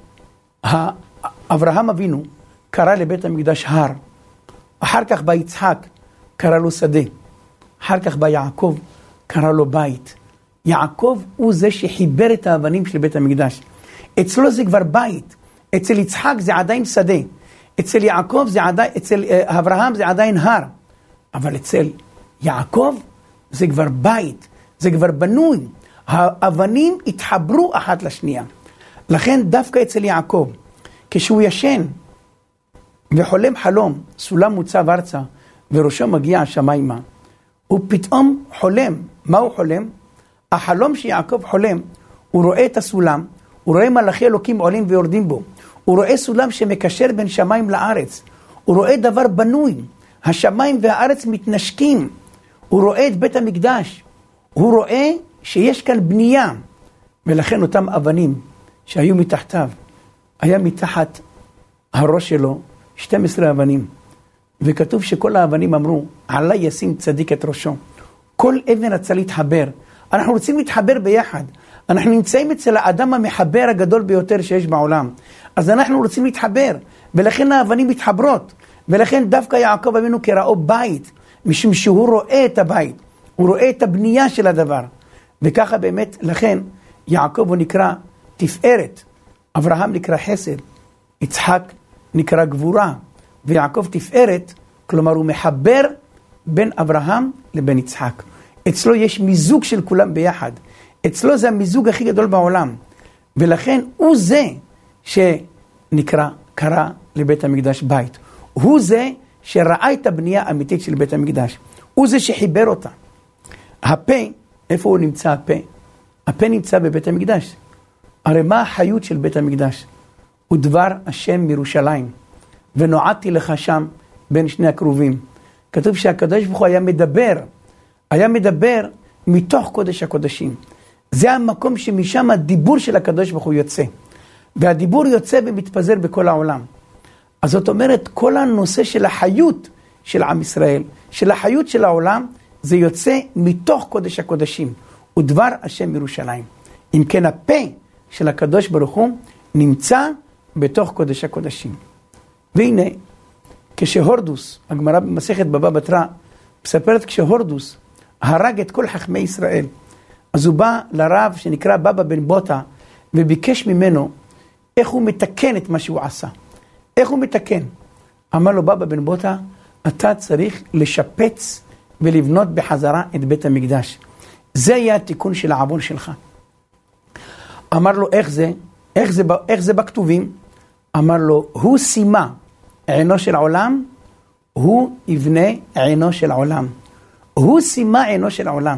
Speaker 6: שאברהם אבינו קרא לבית המקדש הר. אחר כך בא יצחק, קרא לו שדה. אחר כך בא יעקב, קרא לו בית. יעקב הוא זה שחיבר את האבנים של בית המקדש. אצלו זה כבר בית. אצל יצחק זה עדיין שדה. אצל יעקב זה עדיין, אצל אברהם זה עדיין הר. אבל אצל יעקב זה כבר בית. זה כבר בנוי. האבנים התחברו אחת לשנייה. לכן דווקא אצל יעקב, כשהוא ישן וחולם חלום, סולם מוצב ארצה וראשו מגיע השמיימה, הוא פתאום חולם. מה הוא חולם? החלום שיעקב חולם, הוא רואה את הסולם, הוא רואה מלאכי אלוקים עולים ויורדים בו, הוא רואה סולם שמקשר בין שמיים לארץ, הוא רואה דבר בנוי, השמיים והארץ מתנשקים, הוא רואה את בית המקדש, הוא רואה שיש כאן בנייה, ולכן אותם אבנים שהיו מתחתיו, היה מתחת הראש שלו שתים עשרה אבנים. וכתוב שכל האבנים אמרו, עלי ישים צדיק את ראשו. כל אבן רצה להתחבר. אנחנו רוצים להתחבר ביחד. אנחנו נמצאים אצל האדם המחבר הגדול ביותר שיש בעולם. אז אנחנו רוצים להתחבר, ולכן האבנים מתחברות. ולכן דווקא יעקב אבינו קראו בית, משום שהוא רואה את הבית. הוא רואה את הבנייה של הדבר. וככה באמת, לכן, יעקב הוא נקרא תפארת. אברהם נקרא חסד. יצחק נקרא גבורה. ויעקב תפארת, כלומר הוא מחבר בין אברהם לבין יצחק. אצלו יש מיזוג של כולם ביחד. אצלו זה המיזוג הכי גדול בעולם. ולכן הוא זה שנקרא, קרא לבית המקדש בית. הוא זה שראה את הבנייה האמיתית של בית המקדש. הוא זה שחיבר אותה. הפה, איפה הוא נמצא הפה? הפה נמצא בבית המקדש. הרי מה החיות של בית המקדש? הוא דבר השם מירושלים. ונועדתי לך שם בין שני הקרובים. כתוב שהקדוש ברוך הוא היה מדבר. היה מדבר מתוך קודש הקודשים. זה המקום שמשם הדיבור של הקדוש ברוך הוא יוצא. והדיבור יוצא ומתפזר בכל העולם. אז זאת אומרת, כל הנושא של החיות של עם ישראל, של החיות של העולם, זה יוצא מתוך קודש הקודשים. הוא דבר השם מירושלים. אם כן, הפה של הקדוש ברוך הוא נמצא בתוך קודש הקודשים. והנה, כשהורדוס, הגמרא במסכת בבא בתרא, מספרת כשהורדוס הרג את כל חכמי ישראל, אז הוא בא לרב שנקרא בבא בן בוטה, וביקש ממנו איך הוא מתקן את מה שהוא עשה. איך הוא מתקן? אמר לו בבא בן בוטה, אתה צריך לשפץ ולבנות בחזרה את בית המקדש. זה יהיה התיקון של העוון שלך. אמר לו, איך זה? איך זה, איך זה בכתובים? אמר לו, הוא שימה עינו של עולם, הוא יבנה עינו של עולם. הוא שימה עינו של עולם.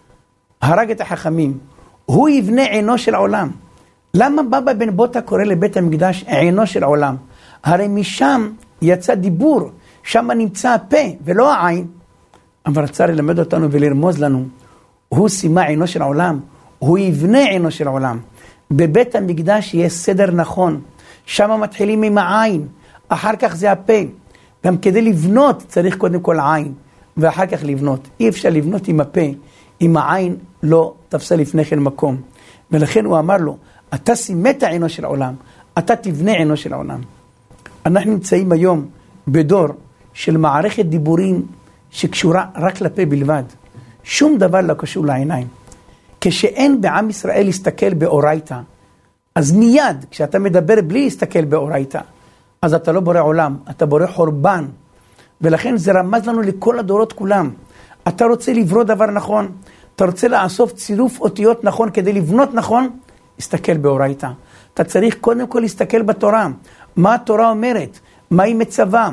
Speaker 6: הרג את החכמים. הוא יבנה עינו של עולם. למה בבא בן בוטה קורא לבית המקדש עינו של עולם? הרי משם יצא דיבור, שם נמצא הפה ולא העין. אבל רצה ללמד אותנו ולרמוז לנו, הוא שימה עינו של עולם, הוא יבנה עינו של עולם. בבית המקדש יש סדר נכון, שם מתחילים עם העין, אחר כך זה הפה. גם כדי לבנות צריך קודם כל עין, ואחר כך לבנות. אי אפשר לבנות עם הפה, אם העין לא תפסה לפני כן מקום. ולכן הוא אמר לו, אתה שימת עינו של עולם, אתה תבנה עינו של עולם. אנחנו נמצאים היום בדור של מערכת דיבורים שקשורה רק לפה בלבד. שום דבר לא קשור לעיניים. כשאין בעם ישראל להסתכל באורייתא, אז מיד כשאתה מדבר בלי להסתכל באורייתא, אז אתה לא בורא עולם, אתה בורא חורבן. ולכן זה רמז לנו לכל הדורות כולם. אתה רוצה לברוא דבר נכון, אתה רוצה לאסוף צירוף אותיות נכון כדי לבנות נכון, הסתכל באורייתא. אתה צריך קודם כל להסתכל בתורה. מה התורה אומרת? מה היא מצווה?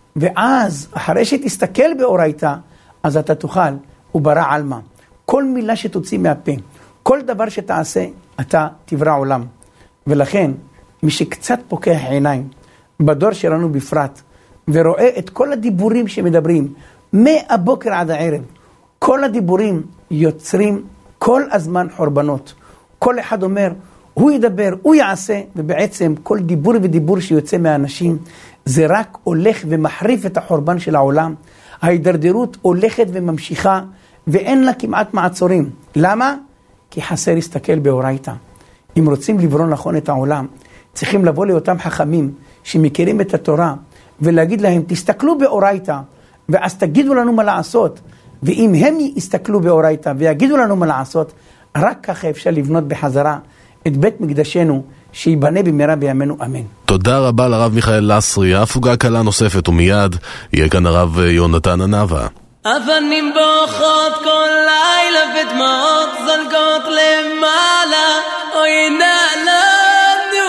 Speaker 6: ואז, אחרי שתסתכל באורייתא, אז אתה תוכל, וברא עלמא. כל מילה שתוציא מהפה, כל דבר שתעשה, אתה תברא עולם. ולכן, מי שקצת פוקח עיניים, בדור שלנו בפרט, ורואה את כל הדיבורים שמדברים, מהבוקר עד הערב, כל הדיבורים יוצרים כל הזמן חורבנות. כל אחד אומר, הוא ידבר, הוא יעשה, ובעצם כל דיבור ודיבור שיוצא מהאנשים, זה רק הולך ומחריף את החורבן של העולם. ההידרדרות הולכת וממשיכה, ואין לה כמעט מעצורים. למה? כי חסר להסתכל באורייתא. אם רוצים לברוא נכון את העולם, צריכים לבוא לאותם חכמים שמכירים את התורה, ולהגיד להם, תסתכלו באורייתא, ואז תגידו לנו מה לעשות. ואם הם יסתכלו באורייתא ויגידו לנו מה לעשות, רק ככה אפשר לבנות בחזרה את בית מקדשנו, שיבנה במהרה בימינו, אמן.
Speaker 1: תודה רבה לרב מיכאל לסרי. הפוגה קלה נוספת ומיד יהיה כאן הרב יונתן ענבה.
Speaker 4: אבנים בוכות כל לילה ודמעות זולגות למעלה, אוי נא לנו,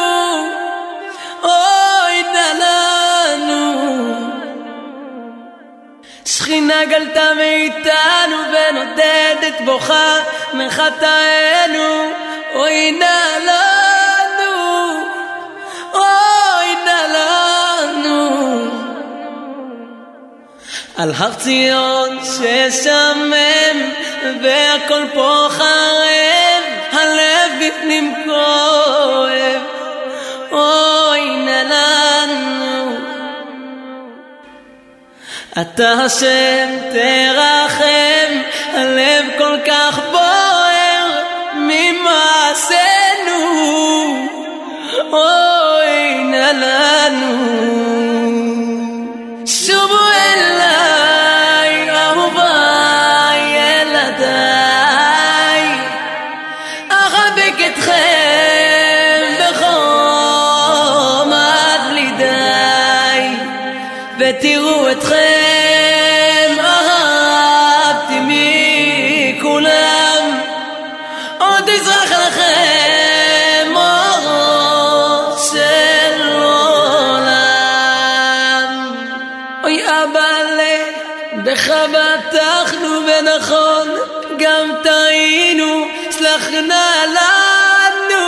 Speaker 4: אוי נא לנו. שכינה גלתה מאיתנו ונודדת בוכה מחטאינו, אוי נא לנו, אוי נא לנו. על הר ציון ששמם והכל פה חרב, הלב
Speaker 7: בפנים כואב, אוי נלנו. אתה השם תרחם, הלב כל כך בוער ממעשינו, אוי נלנו. שובו אליי אהוביי ילדיי, אחבק אתכם בחום עד בלי די, ותראו אתכם אהבתי מכולם, עוד יזרח לכם אורו של עולם. אוי אבאלה, בך בטחנו ונכון גם טעינו, סלחנה לנו,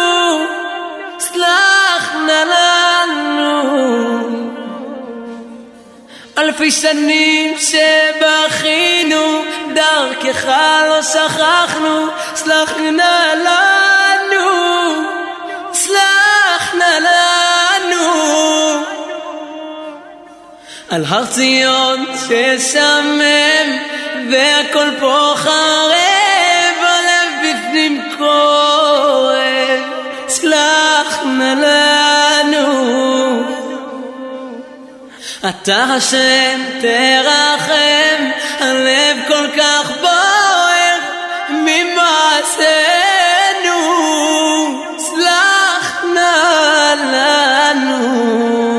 Speaker 7: סלחנה לנו. אלפי שנים שבכינו, דרכך לא שכחנו, סלחנה לנו, סלחנה לנו. על הר ציון ששמם והכל פה חרב, הלב בפנים כואב, סלחנה לנו. אתה השם תרחם, הלב כל כך בוער ממעשינו, סלחנה לנו.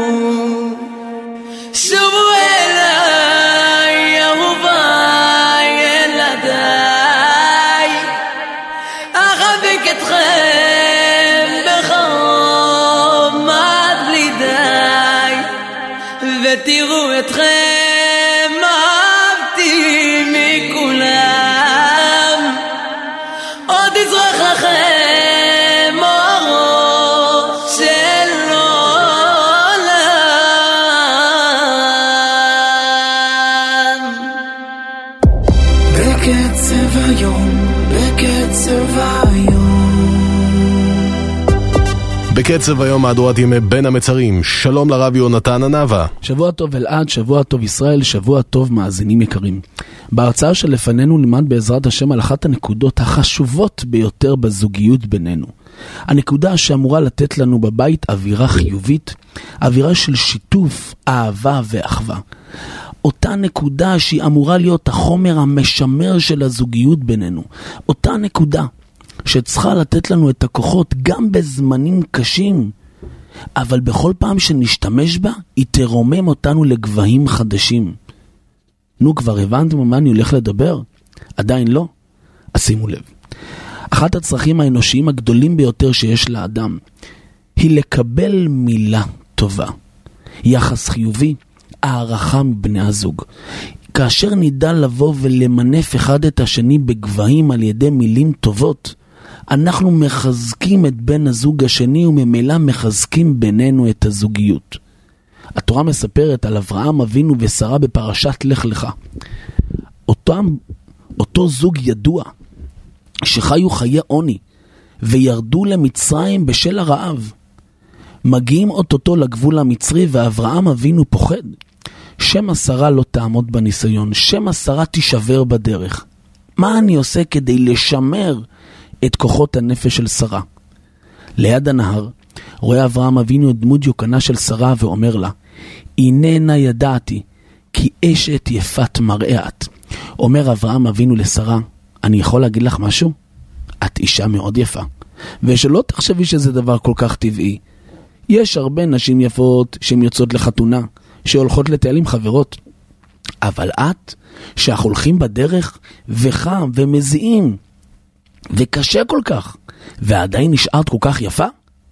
Speaker 7: שובו אליי אהוביי ילדיי, אחבק אתכם בחום עד בלי די, ותראו אתכם אהבתי מכולם, עוד יזרח לכם אורו של עולם.
Speaker 2: בקצב היום, בקצב היום,
Speaker 1: בקצב היום מהדורת ימי בין המצרים. שלום לרב יונתן ענבה.
Speaker 8: שבוע טוב אלעד, שבוע טוב ישראל, שבוע טוב מאזינים יקרים. בהרצאה שלפנינו נלמד בעזרת השם על אחת הנקודות החשובות ביותר בזוגיות בינינו. הנקודה שאמורה לתת לנו בבית אווירה חיובית, אווירה של שיתוף, אהבה ואחווה. אותה נקודה שהיא אמורה להיות החומר המשמר של הזוגיות בינינו. אותה נקודה שצריכה לתת לנו את הכוחות גם בזמנים קשים, אבל בכל פעם שנשתמש בה, היא תרומם אותנו לגבהים חדשים. נו, כבר הבנתם מה אני הולך לדבר? עדיין לא? אז שימו לב. אחת הצרכים האנושיים הגדולים ביותר שיש לאדם, היא לקבל מילה טובה, יחס חיובי, הערכה מבני הזוג. כאשר נדע לבוא ולמנף אחד את השני בגבהים על ידי מילים טובות, אנחנו מחזקים את בן הזוג השני וממילא מחזקים בינינו את הזוגיות. התורה מספרת על אברהם אבינו ושרה בפרשת לך לך. אותם, אותו זוג ידוע שחיו חיי עוני וירדו למצרים בשל הרעב. מגיעים אוטוטו לגבול המצרי ואברהם אבינו פוחד. שם השרה לא תעמוד בניסיון, שם השרה תישבר בדרך. מה אני עושה כדי לשמר את כוחות הנפש של שרה? ליד הנהר רואה אברהם אבינו את דמות יוקנה של שרה ואומר לה, איננה ידעתי כי אשת יפת מראה את. אומר אברהם אבינו לשרה, אני יכול להגיד לך משהו? את אישה מאוד יפה, ושלא תחשבי שזה דבר כל כך טבעי. יש הרבה נשים יפות שהן יוצאות לחתונה, שהולכות לטייל עם חברות, אבל את, שאנחנו הולכים בדרך וחם ומזיעים וקשה כל כך, ועדיין נשארת כל כך יפה,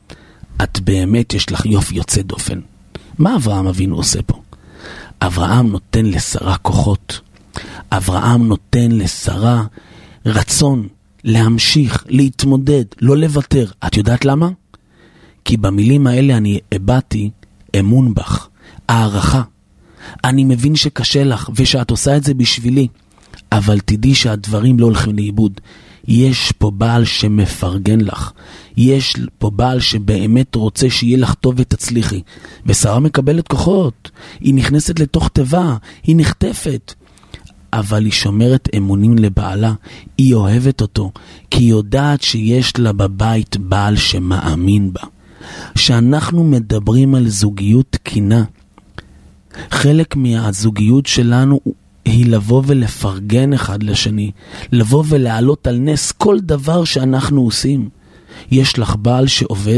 Speaker 8: את באמת יש לך יופי יוצא דופן. מה אברהם אבינו עושה פה? אברהם נותן לשרה כוחות, אברהם נותן לשרה רצון להמשיך, להתמודד, לא לוותר. את יודעת למה? כי במילים האלה אני הבאתי אמון בך, הערכה. אני מבין שקשה לך ושאת עושה את זה בשבילי, אבל תדעי שהדברים לא הולכים לאיבוד. יש פה בעל שמפרגן לך. יש פה בעל שבאמת רוצה שיהיה לך טוב ותצליחי. ושרה מקבלת כוחות. היא נכנסת לתוך טבע. היא נחטפת. אבל היא שומרת אמונים לבעלה. היא אוהבת אותו. כי היא יודעת שיש לה בבית בעל שמאמין בה. שאנחנו מדברים על זוגיות תקינה. חלק מהזוגיות שלנו היא לבוא ולפרגן אחד לשני, לבוא ולהעלות על נס כל דבר שאנחנו עושים. יש לך בעל שעובד,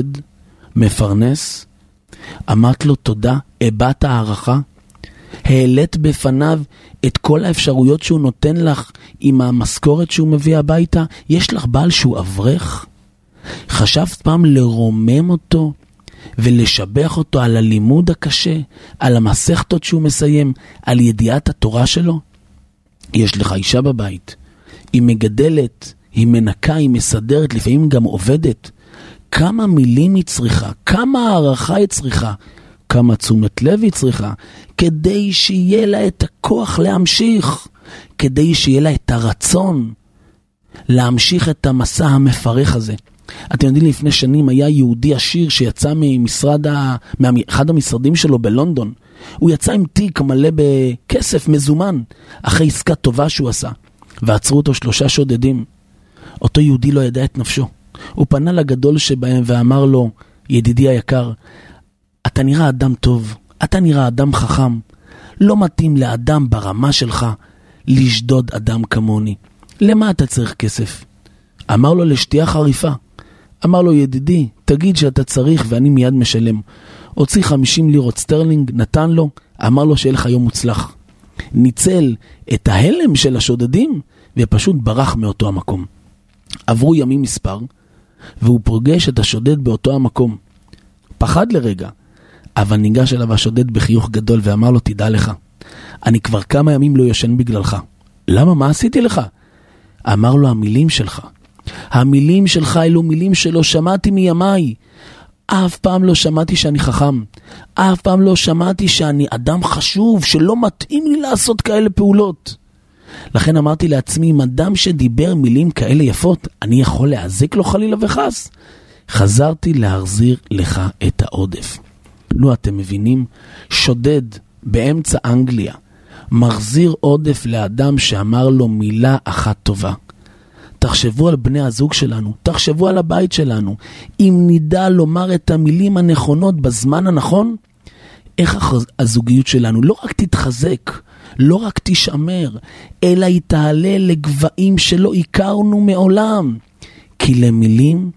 Speaker 8: מפרנס, אמרת לו תודה, הבאת הערכה, העלית בפניו את כל האפשרויות שהוא נותן לך עם המשכורת שהוא מביא הביתה. יש לך בעל שהוא אברך, חשבת פעם לרומם אותו ולשבח אותו על הלימוד הקשה, על המסכתות שהוא מסיים, על ידיעת התורה שלו? יש לך אישה בבית, היא מגדלת, היא מנקה, היא מסדרת, לפעמים גם עובדת. כמה מילים היא צריכה, כמה הערכה היא צריכה, כמה תשומת לב היא צריכה, כדי שיהיה לה את הכוח להמשיך, כדי שיהיה לה את הרצון להמשיך את המסע המפרך הזה. אתם יודעים, לפני שנים היה יהודי עשיר שיצא ממשרד ה... מאחד המשרדים שלו בלונדון. הוא יצא עם תיק מלא בכסף מזומן, אחרי עסקה טובה שהוא עשה, ועצרו אותו שלושה שודדים. אותו יהודי לא ידע את נפשו. הוא פנה לגדול שבהם ואמר לו, ידידי היקר, אתה נראה אדם טוב, אתה נראה אדם חכם, לא מתאים לאדם ברמה שלך לשדוד אדם כמוני. למה אתה צריך כסף? אמר לו, לשתייה חריפה. אמר לו, ידידי, תגיד שאתה צריך ואני מיד משלם. הוציא חמישים לירות סטרלינג, נתן לו, אמר לו שיהיה לך יום מוצלח. ניצל את ההלם של השודדים ופשוט ברח מאותו המקום. עברו ימים מספר, והוא פוגש את השודד באותו המקום. פחד לרגע, אבל ניגש אליו השודד בחיוך גדול ואמר לו, תדע לך, אני כבר כמה ימים לא ישן בגללך. למה? מה עשיתי לך? אמר לו, המילים שלך. המילים שלך אלו מילים שלא שמעתי מימיי. אף פעם לא שמעתי שאני חכם. אף פעם לא שמעתי שאני אדם חשוב, שלא מתאים לי לעשות כאלה פעולות. לכן אמרתי לעצמי, אם אדם שדיבר מילים כאלה יפות, אני יכול להזיק לו חלילה וחס. חזרתי להחזיר לך את העודף. נו, אתם מבינים? שודד באמצע אנגליה מחזיר עודף לאדם שאמר לו מילה אחת טובה. תחשבו על בני הזוג שלנו, תחשבו על הבית שלנו. אם נדע לומר את המילים הנכונות בזמן הנכון, איך הזוגיות שלנו לא רק תתחזק, לא רק תשמר, אלא היא תעלה לגבעים שלא הכרנו מעולם. כי למילים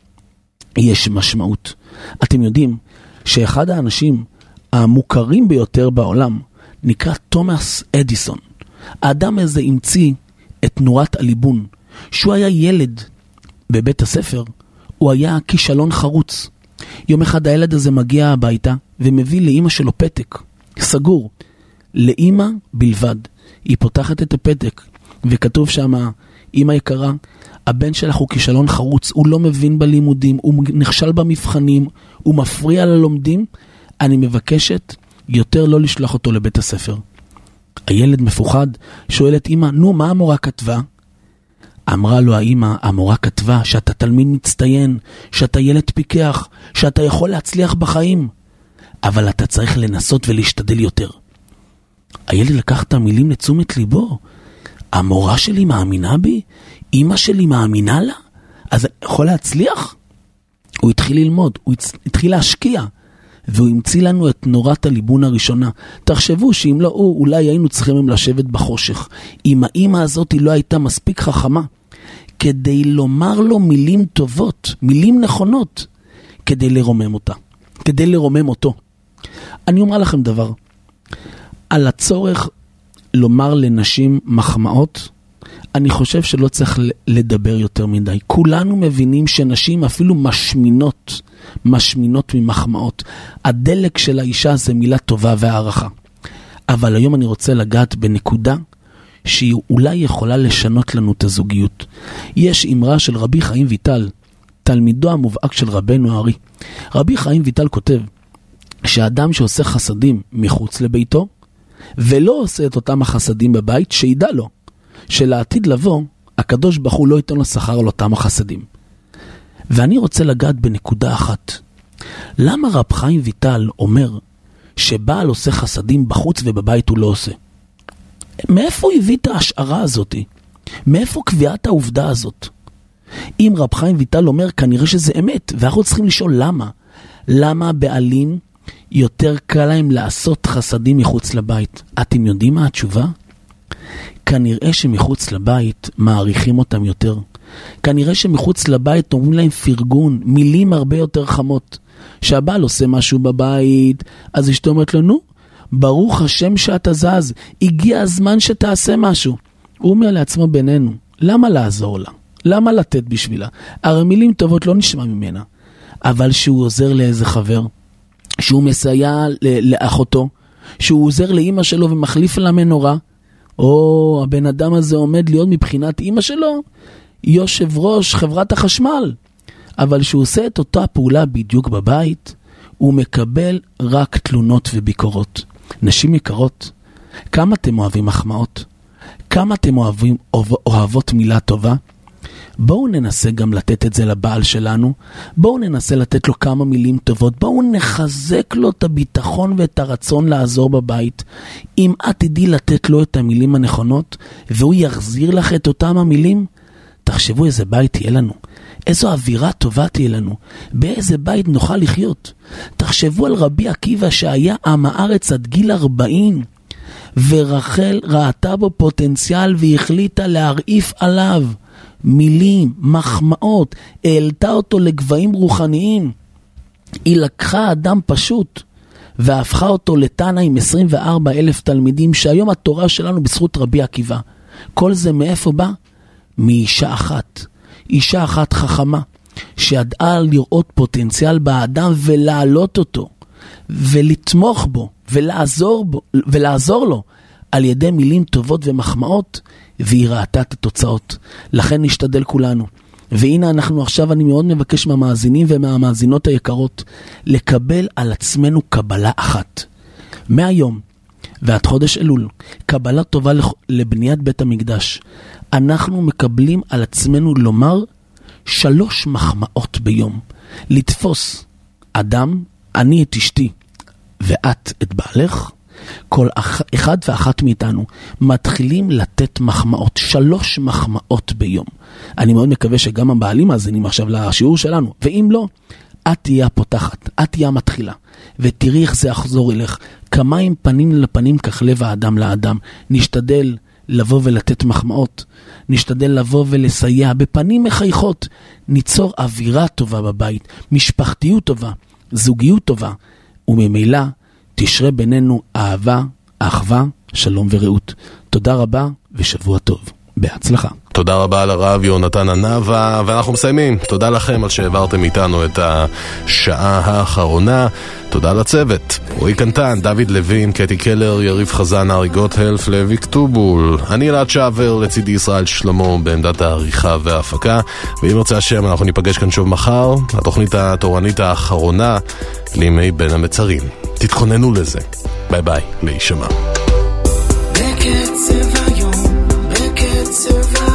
Speaker 8: יש משמעות. אתם יודעים שאחד האנשים המוכרים ביותר בעולם נקרא תומאס אדיסון. האדם הזה המציא את נורת הליבון. שהוא היה ילד בבית הספר, הוא היה כישלון חרוץ. יום אחד הילד הזה מגיע הביתה ומביא לאמא שלו פתק סגור, לאמא בלבד. היא פותחת את הפתק וכתוב שם, אמא יקרה, הבן שלך הוא כישלון חרוץ, הוא לא מבין בלימודים, הוא נכשל במבחנים, הוא מפריע ללומדים, אני מבקשת יותר לא לשלוח אותו לבית הספר. הילד מפוחד, שואל את אמא, נו, מה המורה כתבה? אמרה לו האמא, המורה כתבה שאתה תלמיד מצטיין, שאתה ילד פיקח, שאתה יכול להצליח בחיים, אבל אתה צריך לנסות ולהשתדל יותר. הילד לקח את המילים לתשומת ליבו. המורה שלי מאמינה בי? אמא שלי מאמינה לה? אז אני יכול להצליח? הוא התחיל ללמוד, הוא התחיל להשקיע, והוא המציא לנו את נורת הליבון הראשונה. תחשבו שאם לא הוא, אולי היינו צריכים לשבת בחושך. אם האמא הזאת לא הייתה מספיק חכמה, כדי לומר לו מילים טובות, מילים נכונות, כדי לרומם אותה, כדי לרומם אותו. אני אומר לכם דבר, על הצורך לומר לנשים מחמאות, אני חושב שלא צריך לדבר יותר מדי. כולנו מבינים שנשים אפילו משמינות, משמינות ממחמאות. הדלק של האישה זה מילה טובה והערכה. אבל היום אני רוצה לגעת בנקודה שהיא אולי יכולה לשנות לנו את הזוגיות. יש אמרה של רבי חיים ויטל, תלמידו המובהק של רבנו הארי. רבי חיים ויטל כותב שהאדם שעושה חסדים מחוץ לביתו, ולא עושה את אותם החסדים בבית, שידע לו שלעתיד לבוא, הקדוש ברוך הוא לא ייתן לו שכר על אותם החסדים. ואני רוצה לגעת בנקודה אחת. למה רב חיים ויטל אומר שבעל עושה חסדים בחוץ ובבית הוא לא עושה? מאיפה הוא הביא את ההשערה הזאת? מאיפה קביעת העובדה הזאת? אם רב חיים ויטל אומר, כנראה שזה אמת, ואנחנו צריכים לשאול למה. למה הבעלים יותר קל להם לעשות חסדים מחוץ לבית? אתם יודעים מה התשובה? כנראה שמחוץ לבית מעריכים אותם יותר. כנראה שמחוץ לבית אומרים להם פרגון, מילים הרבה יותר חמות. שהבעל עושה משהו בבית, אז אשתו אומרת לו, נו, ברוך השם שאתה זז, הגיע הזמן שתעשה משהו. הוא אומר לעצמו בינינו, למה לעזור לה? למה לתת בשבילה? הרי מילים טובות לא נשמע ממנה. אבל שהוא עוזר לאיזה חבר, שהוא מסייע לאחותו, שהוא עוזר לאמא שלו ומחליף לה מנורה, או הבן אדם הזה עומד להיות מבחינת אמא שלו, יושב ראש חברת החשמל. אבל שהוא עושה את אותה פעולה בדיוק בבית, הוא מקבל רק תלונות וביקורות. נשים יקרות, כמה אתם אוהבים מחמאות? כמה אתם אוהבים, אוהבות מילה טובה? בואו ננסה גם לתת את זה לבעל שלנו, בואו ננסה לתת לו כמה מילים טובות, בואו נחזק לו את הביטחון ואת הרצון לעזור בבית. אם את תדעי לתת לו את המילים הנכונות, והוא יחזיר לך את אותם המילים, תחשבו איזה בית תהיה לנו, איזו אווירה טובה תהיה לנו, באיזה בית נוכל לחיות. תחשבו על רבי עקיבא שהיה עם הארץ עד גיל ארבעים, ורחל ראתה בו פוטנציאל והחליטה להרעיף עליו מילים, מחמאות, העלתה אותו לגבהים רוחניים. היא לקחה אדם פשוט והפכה אותו לתנא עם עשרים וארבעה אלף תלמידים, שהיום התורה שלנו בזכות רבי עקיבא. כל זה מאיפה בא? מאישה אחת, אישה אחת חכמה, שידעה לראות פוטנציאל באדם ולהעלות אותו, ולתמוך בו, ולעזור בו, ולעזור לו, על ידי מילים טובות ומחמאות, והיא ראתה את התוצאות. לכן נשתדל כולנו. והנה אנחנו עכשיו, אני מאוד מבקש מהמאזינים ומהמאזינות היקרות, לקבל על עצמנו קבלה אחת. מהיום, ועד חודש אלול, קבלה טובה לבניית בית המקדש. אנחנו מקבלים על עצמנו לומר שלוש מחמאות ביום. לתפוס אדם, אני את אשתי, ואת את בעלך, כל אחד ואחת מאיתנו מתחילים לתת מחמאות, שלוש מחמאות ביום. אני מאוד מקווה שגם הבעלים מאזינים עכשיו לשיעור שלנו, ואם לא, את תהיה הפותחת, את תהיה המתחילה, ותראי איך זה יחזור אליך. כמה עם פנים לפנים כך לב האדם לאדם. נשתדל לבוא ולתת מחמאות, נשתדל לבוא ולסייע בפנים מחייכות, ניצור אווירה טובה בבית, משפחתיות טובה, זוגיות טובה, וממילא תשרה בינינו אהבה, אחווה, שלום ורעות. תודה רבה ושבוע טוב. בהצלחה.
Speaker 1: תודה רבה לרב יונתן ענבה, ואנחנו מסיימים. תודה לכם על שהעברתם איתנו את השעה האחרונה. תודה לצוות, רועי קנטן, דוד לוין, קטי קלר, יריב חזן, ארי גוטהלף, לוי כתובול. אני אלעד שעבר, לצידי ישראל שלמה בעמדת העריכה וההפקה. ואם רוצה השם, אנחנו ניפגש כאן שוב מחר, התוכנית התורנית האחרונה לימי בין המצרים. תתכוננו לזה. ביי ביי, להישמע.
Speaker 7: בקצב היום, בקצב היום